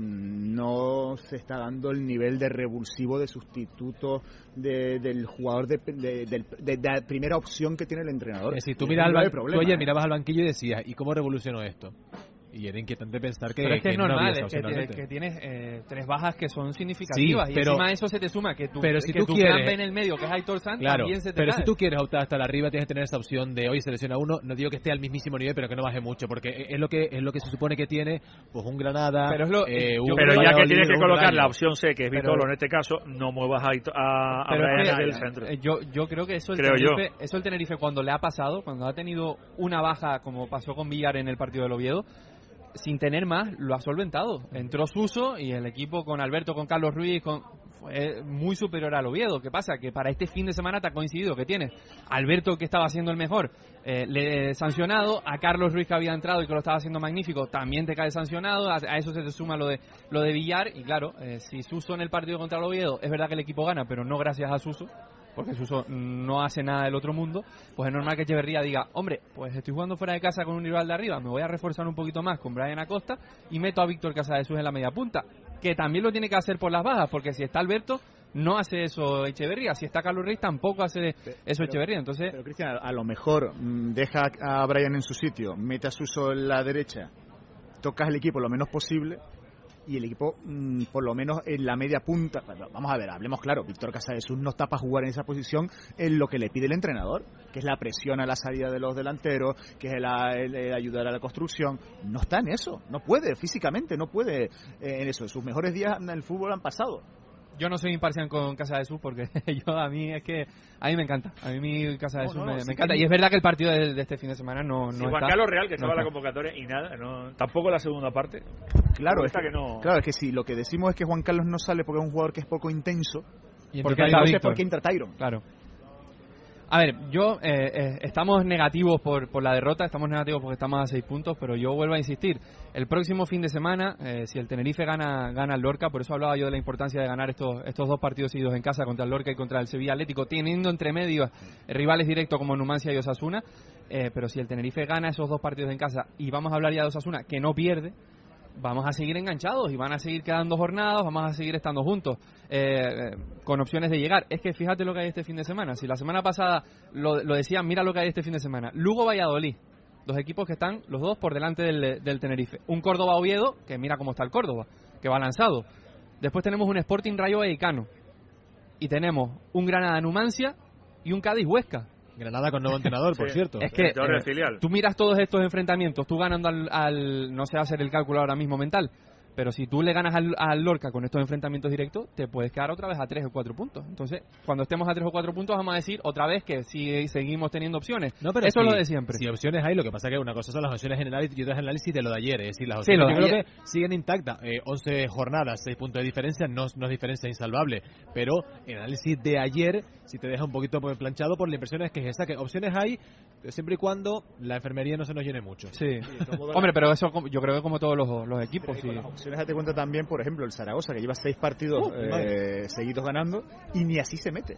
no se está dando el nivel de revulsivo, de sustituto de, del jugador de, de, de, de, de la primera opción que tiene el entrenador. Es decir, tú, miras al ban- problema, tú ayer mirabas al banquillo y decías, ¿y cómo revolucionó esto? Y era inquietante pensar que... Pero es que, que es normal, no es que, tienes, que tienes eh, tres bajas que son significativas, sí, pero, y encima de eso se te suma que tu, pero si que tú tu quieres, plan B en el medio, que es Aitor Sanz, claro, también se te pero cae. Si tú quieres optar hasta la arriba, tienes que tener esa opción de hoy selecciona uno, no digo que esté al mismísimo nivel, pero que no baje mucho, porque es lo que es lo que se supone que tiene, pues un Granada... Pero, es lo, eh, un pero ya que tienes que colocar la opción C, que es Vitolo en este caso, no muevas a, a, a Brian del centro. Yo, yo creo que eso el, creo Tenerife, yo. eso el Tenerife cuando le ha pasado, cuando ha tenido una baja como pasó con Villar en el partido del Oviedo, sin tener más, lo ha solventado. Entró Suso y el equipo con Alberto, con Carlos Ruiz, con, fue muy superior al Oviedo. ¿Qué pasa? Que para este fin de semana te ha coincidido que tienes Alberto, que estaba haciendo el mejor, eh, le sancionado, a Carlos Ruiz, que había entrado y que lo estaba haciendo magnífico, también te cae sancionado, a, a eso se te suma lo de lo de Villar, y claro, eh, si Suso en el partido contra el Oviedo, es verdad que el equipo gana, pero no gracias a Suso, porque Suso no hace nada del otro mundo, pues es normal que Echeverría diga, hombre, pues estoy jugando fuera de casa con un rival de arriba, me voy a reforzar un poquito más con Brian Acosta y meto a Víctor Casadesús en la media punta, que también lo tiene que hacer por las bajas, porque si está Alberto, no hace eso Echeverría, si está Carlos Ruiz, tampoco hace eso pero, Echeverría, entonces... Pero Cristian, a lo mejor mmm, deja a Brian en su sitio, mete a Suso en la derecha, tocas el equipo lo menos posible, y el equipo, mmm, por lo menos en la media punta, vamos a ver, hablemos claro, Víctor Casadesús no está para jugar en esa posición en lo que le pide el entrenador, que es la presión a la salida de los delanteros, que es el, el, el ayudar a la construcción, no está en eso, no puede, físicamente no puede eh, en eso, sus mejores días en el fútbol han pasado. Yo no soy imparcial con Casadesús porque yo a mí es que a mí me encanta, a mí mi Casadesús no, no, me, sí me encanta y es verdad que el partido de, de este fin de semana no, no sí, está. Juan Carlos Real, que estaba no en la convocatoria y nada, no, tampoco la segunda parte. Claro, es que, no... claro, es que si lo que decimos es que Juan Carlos no sale porque es un jugador que es poco intenso, y porque entonces porque entra Tyron. Claro. A ver, yo eh, eh, estamos negativos por, por la derrota, estamos negativos porque estamos a seis puntos, pero yo vuelvo a insistir, el próximo fin de semana, eh, si el Tenerife gana gana el Lorca, por eso hablaba yo de la importancia de ganar estos estos dos partidos seguidos en casa contra el Lorca y contra el Sevilla Atlético, teniendo entre medio eh, rivales directos como Numancia y Osasuna, eh, pero si el Tenerife gana esos dos partidos en casa, y vamos a hablar ya de Osasuna, que no pierde, vamos a seguir enganchados y van a seguir quedando jornadas, vamos a seguir estando juntos eh, con opciones de llegar. Es que fíjate lo que hay este fin de semana. Si la semana pasada lo, lo decían, mira lo que hay este fin de semana. Lugo-Valladolid, dos equipos que están los dos por delante del, del Tenerife. Un Córdoba-Oviedo, que mira cómo está el Córdoba, que va lanzado. Después tenemos un Sporting Rayo Vallecano. Y tenemos un Granada-Numancia y un Cádiz-Huesca. Granada con nuevo entrenador, por sí, cierto. Es que eh, tú miras todos estos enfrentamientos, tú ganando al, al... no sé hacer el cálculo ahora mismo mental, pero si tú le ganas al, al Lorca con estos enfrentamientos directos, te puedes quedar otra vez a tres o cuatro puntos. Entonces, cuando estemos a tres o cuatro puntos, vamos a decir otra vez que si seguimos teniendo opciones. No, pero eso si, es lo de siempre. Si opciones hay, lo que pasa es que una cosa son las opciones generales y otra es el análisis de lo de ayer. Es decir, las opciones sí, yo creo ayer. que siguen intactas. Eh, once jornadas, seis puntos de diferencia, no, no es diferencia insalvable. Pero el análisis de ayer, si te deja un poquito planchado por la impresión es que es esa, que opciones hay siempre y cuando la enfermería no se nos llene mucho. Sí. sí Hombre, pero eso yo creo que como todos los, los equipos. Sí. Las opciones date cuenta también, por ejemplo, el Zaragoza, que lleva seis partidos uh, eh, seguidos ganando y ni así se mete.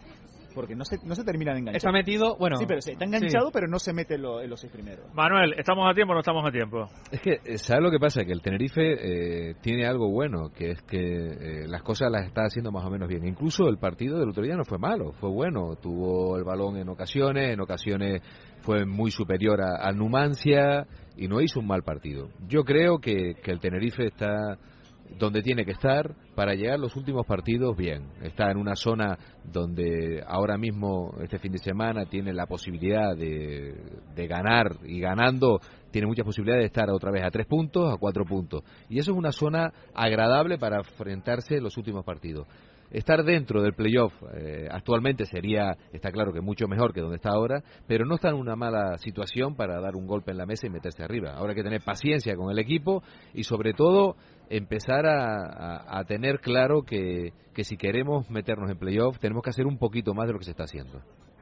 porque no se, no se termina de enganchar. Está metido, bueno... Sí, pero se está enganchado, sí. pero no se mete en, lo, en los seis primeros. Manuel, ¿estamos a tiempo o no estamos a tiempo? Es que, ¿sabes lo que pasa? Que el Tenerife eh, tiene algo bueno, que es que eh, las cosas las está haciendo más o menos bien. Incluso el partido del otro día no fue malo, fue bueno. Tuvo el balón en ocasiones, en ocasiones fue muy superior a, a Numancia y no hizo un mal partido. Yo creo que, que el Tenerife está donde tiene que estar para llegar los últimos partidos bien. Está en una zona donde ahora mismo, este fin de semana, tiene la posibilidad de, de ganar, y ganando tiene muchas posibilidades de estar otra vez a tres puntos, a cuatro puntos. Y eso es una zona agradable para enfrentarse en los últimos partidos. Estar dentro del playoff eh, actualmente sería, está claro que mucho mejor que donde está ahora, pero no está en una mala situación para dar un golpe en la mesa y meterse arriba. Ahora hay que tener paciencia con el equipo y sobre todo empezar a, a, a tener claro que, que si queremos meternos en playoff tenemos que hacer un poquito más de lo que se está haciendo.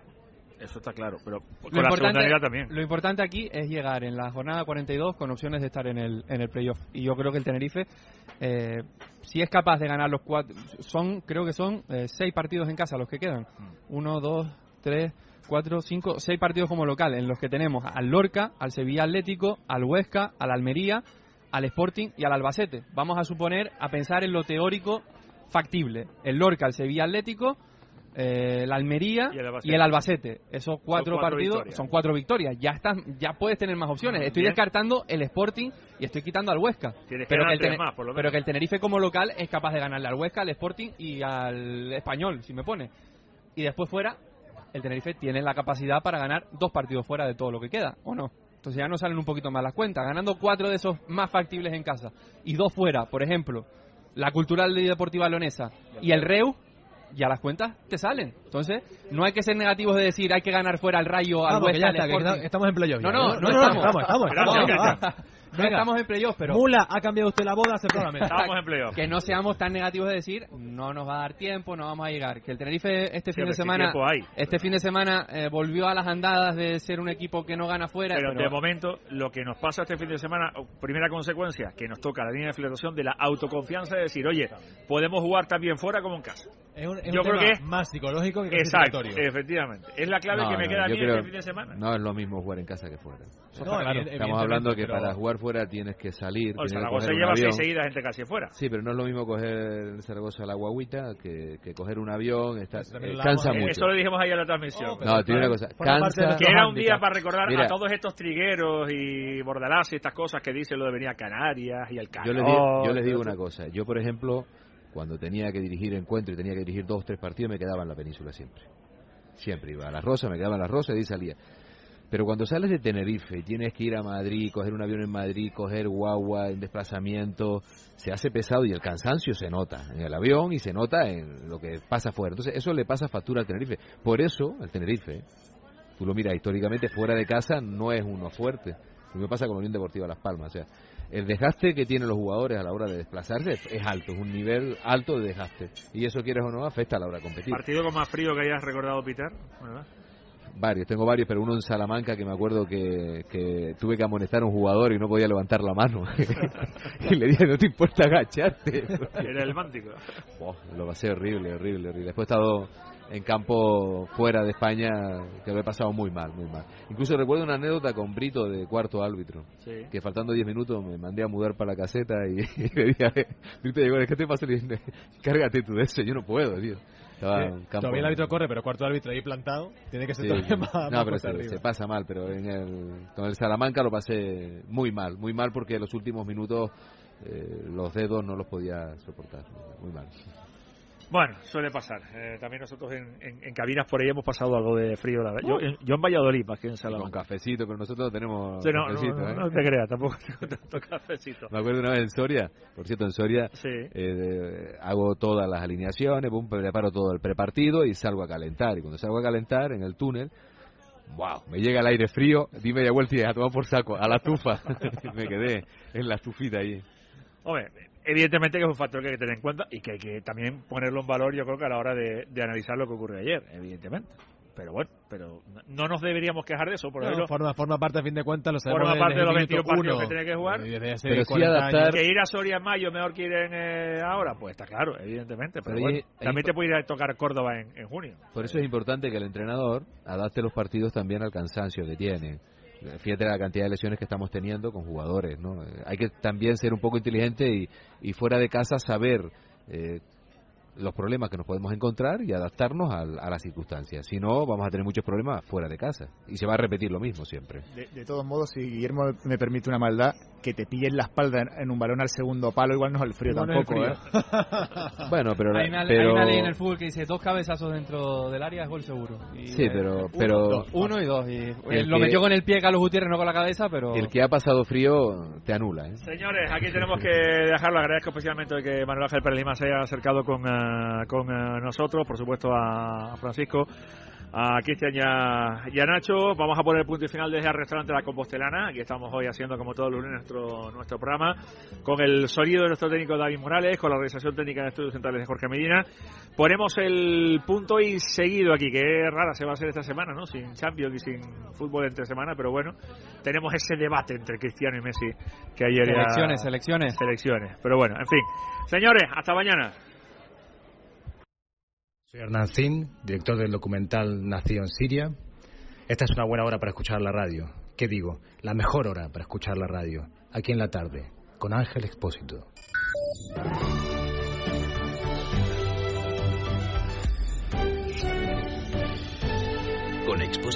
Eso está claro, pero con lo la importante, segunda liga también. Lo importante aquí es llegar en la jornada cuarenta y dos con opciones de estar en el en el playoff. Y yo creo que el Tenerife, eh, si es capaz de ganar los cuatro, son creo que son eh, seis partidos en casa los que quedan. Uno, dos, tres, cuatro, cinco, seis partidos como local, en los que tenemos al Lorca, al Sevilla Atlético, al Huesca, al Almería, al Sporting y al Albacete. Vamos a suponer, a pensar en lo teórico factible. El Lorca, el Sevilla Atlético, eh, la Almería y el, y el Albacete. Esos cuatro, cuatro partidos victorias. Son cuatro victorias. Ya están, ya puedes tener más opciones. Estoy Bien. descartando el Sporting y estoy quitando al Huesca. Tienes pero, que que el Ten- más, por lo menos. pero que el Tenerife como local es capaz de ganarle al Huesca, al Sporting y al Español, si me pone. Y después fuera, el Tenerife tiene la capacidad para ganar dos partidos fuera de todo lo que queda, ¿o no? Entonces ya nos salen un poquito más las cuentas. Ganando cuatro de esos más factibles en casa y dos fuera, por ejemplo, la Cultural y Deportiva Leonesa y el Reus, ya las cuentas te salen. Entonces, no hay que ser negativos de decir hay que ganar fuera al Rayo, al Huesca, al Sporting. Estamos en playoff. No, no, no, no, estamos. Estamos, estamos. estamos. No estamos en playoff, pero... Mula, ha cambiado usted la boda aceptadamente. Estamos en playoff. Que no seamos tan negativos de decir, no nos va a dar tiempo, no vamos a llegar. Que el Tenerife este sí, fin de semana este fin de semana eh, volvió a las andadas de ser un equipo que no gana fuera. Pero, pero de momento, lo que nos pasa este fin de semana, primera consecuencia, que nos toca la línea de flotación de la autoconfianza de decir, oye, podemos jugar tan bien fuera como en casa. Es un, es yo un creo tema que es más psicológico que exacto, clasificatorio. Efectivamente. Es la clave no, que me no, queda a mí creo, este fin de semana. No es lo mismo jugar en casa que fuera. No, claro, estamos hablando que pero... para jugar fuera tienes que salir. O sea, tienes Zaragoza que lleva un seis seguidas entre casi fuera. Sí, pero no es lo mismo coger en Zaragoza la guaguita que, que coger un avión. Está, eh, la cansa vamos, mucho. Eso lo dijimos ahí en la transmisión. Oh, no, tiene una cosa. Cansa. Que era un día para recordar Mira, a todos estos trigueros y Bordalás y estas cosas que dicen lo de venir a Canarias y el Cano. Yo les digo, yo les digo una cosa. Yo, por ejemplo, cuando tenía que dirigir encuentro y tenía que dirigir dos o tres partidos, me quedaba en la península siempre. Siempre iba a Las Rosas, me quedaba en Las Rosas y ahí salía. Pero cuando sales de Tenerife y tienes que ir a Madrid, coger un avión en Madrid, coger guagua en desplazamiento, se hace pesado y el cansancio se nota en el avión y se nota en lo que pasa afuera. Entonces eso le pasa factura al Tenerife. Por eso el Tenerife, tú lo miras históricamente, fuera de casa no es uno fuerte. Lo que pasa con la Unión Deportiva Las Palmas. O sea, el desgaste que tienen los jugadores a la hora de desplazarse es alto, es un nivel alto de desgaste. Y eso, quieres o no, afecta a la hora de competir. ¿Partido con más frío que hayas recordado, Peter? ¿Verdad? Varios, tengo varios, pero uno en Salamanca que me acuerdo que, que tuve que amonestar a un jugador y no podía levantar la mano. Y le dije, no te importa agacharte. Era el mántico. Oh, lo pasé horrible, horrible, horrible. Después he estado en campo fuera de España que lo he pasado muy mal, muy mal. Incluso recuerdo una anécdota con Brito de cuarto árbitro, sí. Que faltando diez minutos me mandé a mudar para la caseta y, y le dije, Brito llegó, ¿qué te pasa? Le dije, cárgate tú de eso, yo no puedo, tío. Estaba sí, todavía el árbitro corre, pero cuarto árbitro ahí plantado tiene que ser sí, todavía más, no, más pero se, se pasa mal, pero en el, con el Salamanca lo pasé muy mal, muy mal porque en los últimos minutos eh, los dedos no los podía soportar, muy mal. Bueno, suele pasar. Eh, también nosotros en, en, en cabinas por ahí hemos pasado algo de frío. La verdad. Yo, en, yo en Valladolid, más que en Salamanca. Con cafecito, pero nosotros tenemos sí, no, cafecito. No, no, ¿eh? no te creas, tampoco tengo tanto cafecito. Me acuerdo una vez en Soria, por cierto, en Soria sí. eh, hago todas las alineaciones, boom, preparo todo el prepartido y salgo a calentar. Y cuando salgo a calentar en el túnel, wow, me llega el aire frío, di media vuelta y a tomar por saco, a la estufa. Me quedé en la estufita ahí. Hombre, evidentemente que es un factor que hay que tener en cuenta y que hay que también ponerlo en valor, yo creo que a la hora de, de analizar lo que ocurrió ayer, evidentemente. pero bueno, pero no nos deberíamos quejar de eso, por ejemplo. No, forma, forma parte, a fin de cuentas, lo sabemos. Forma parte de los veintiún partidos uno, que tiene que jugar. Pero sí adaptar... Que ir a Soria en mayo mejor que ir en, eh, ahora, pues está claro, evidentemente. Pero, pero bueno, hay, también hay... te puede ir a tocar Córdoba en, en junio. Por eso es importante que el entrenador adapte los partidos también al cansancio que tiene. Fíjate la cantidad de lesiones que estamos teniendo con jugadores, ¿no? Hay que también ser un poco inteligente y, y fuera de casa saber eh, los problemas que nos podemos encontrar y adaptarnos a, a las circunstancias. Si no, vamos a tener muchos problemas fuera de casa y se va a repetir lo mismo siempre. De, de todos modos, si Guillermo me permite una maldad, que te pillen la espalda en, en un balón al segundo palo, igual no es el frío igual tampoco, no es el frío. ¿eh? Bueno, pero, hay, una, pero... hay una ley en el fútbol que dice dos cabezazos dentro del área es gol seguro. Y sí, pero... Uno, pero dos, uno y dos. Y el lo que, metió con el pie Carlos Gutiérrez, no con la cabeza, pero... El que ha pasado frío te anula, ¿eh? Señores, aquí tenemos que dejarlo. Agradezco especialmente que Manuel Ángel Pérez Lima se haya acercado con, uh, con uh, nosotros, por supuesto a Francisco, a Cristian y a, y a Nacho. Vamos a poner el punto y final desde el restaurante La Compostelana. Aquí estamos hoy haciendo, como todos los lunes, nuestro, nuestro programa, con el sonido de nuestro técnico David Morales, con la realización técnica de estudios centrales de Jorge Medina. Ponemos el punto y seguido aquí, que es rara se va a hacer esta semana, ¿no? Sin Champions y sin fútbol entre semana, pero bueno, tenemos ese debate entre Cristiano y Messi que ayer Selecciones, ya... selecciones. Selecciones. Pero bueno, en fin. Señores, hasta mañana. Soy Hernán Zin, director del documental Nacido en Siria. Esta es una buena hora para escuchar la radio. ¿Qué digo? La mejor hora para escuchar la radio. Aquí en la tarde, con Ángel Expósito. Con Expósito.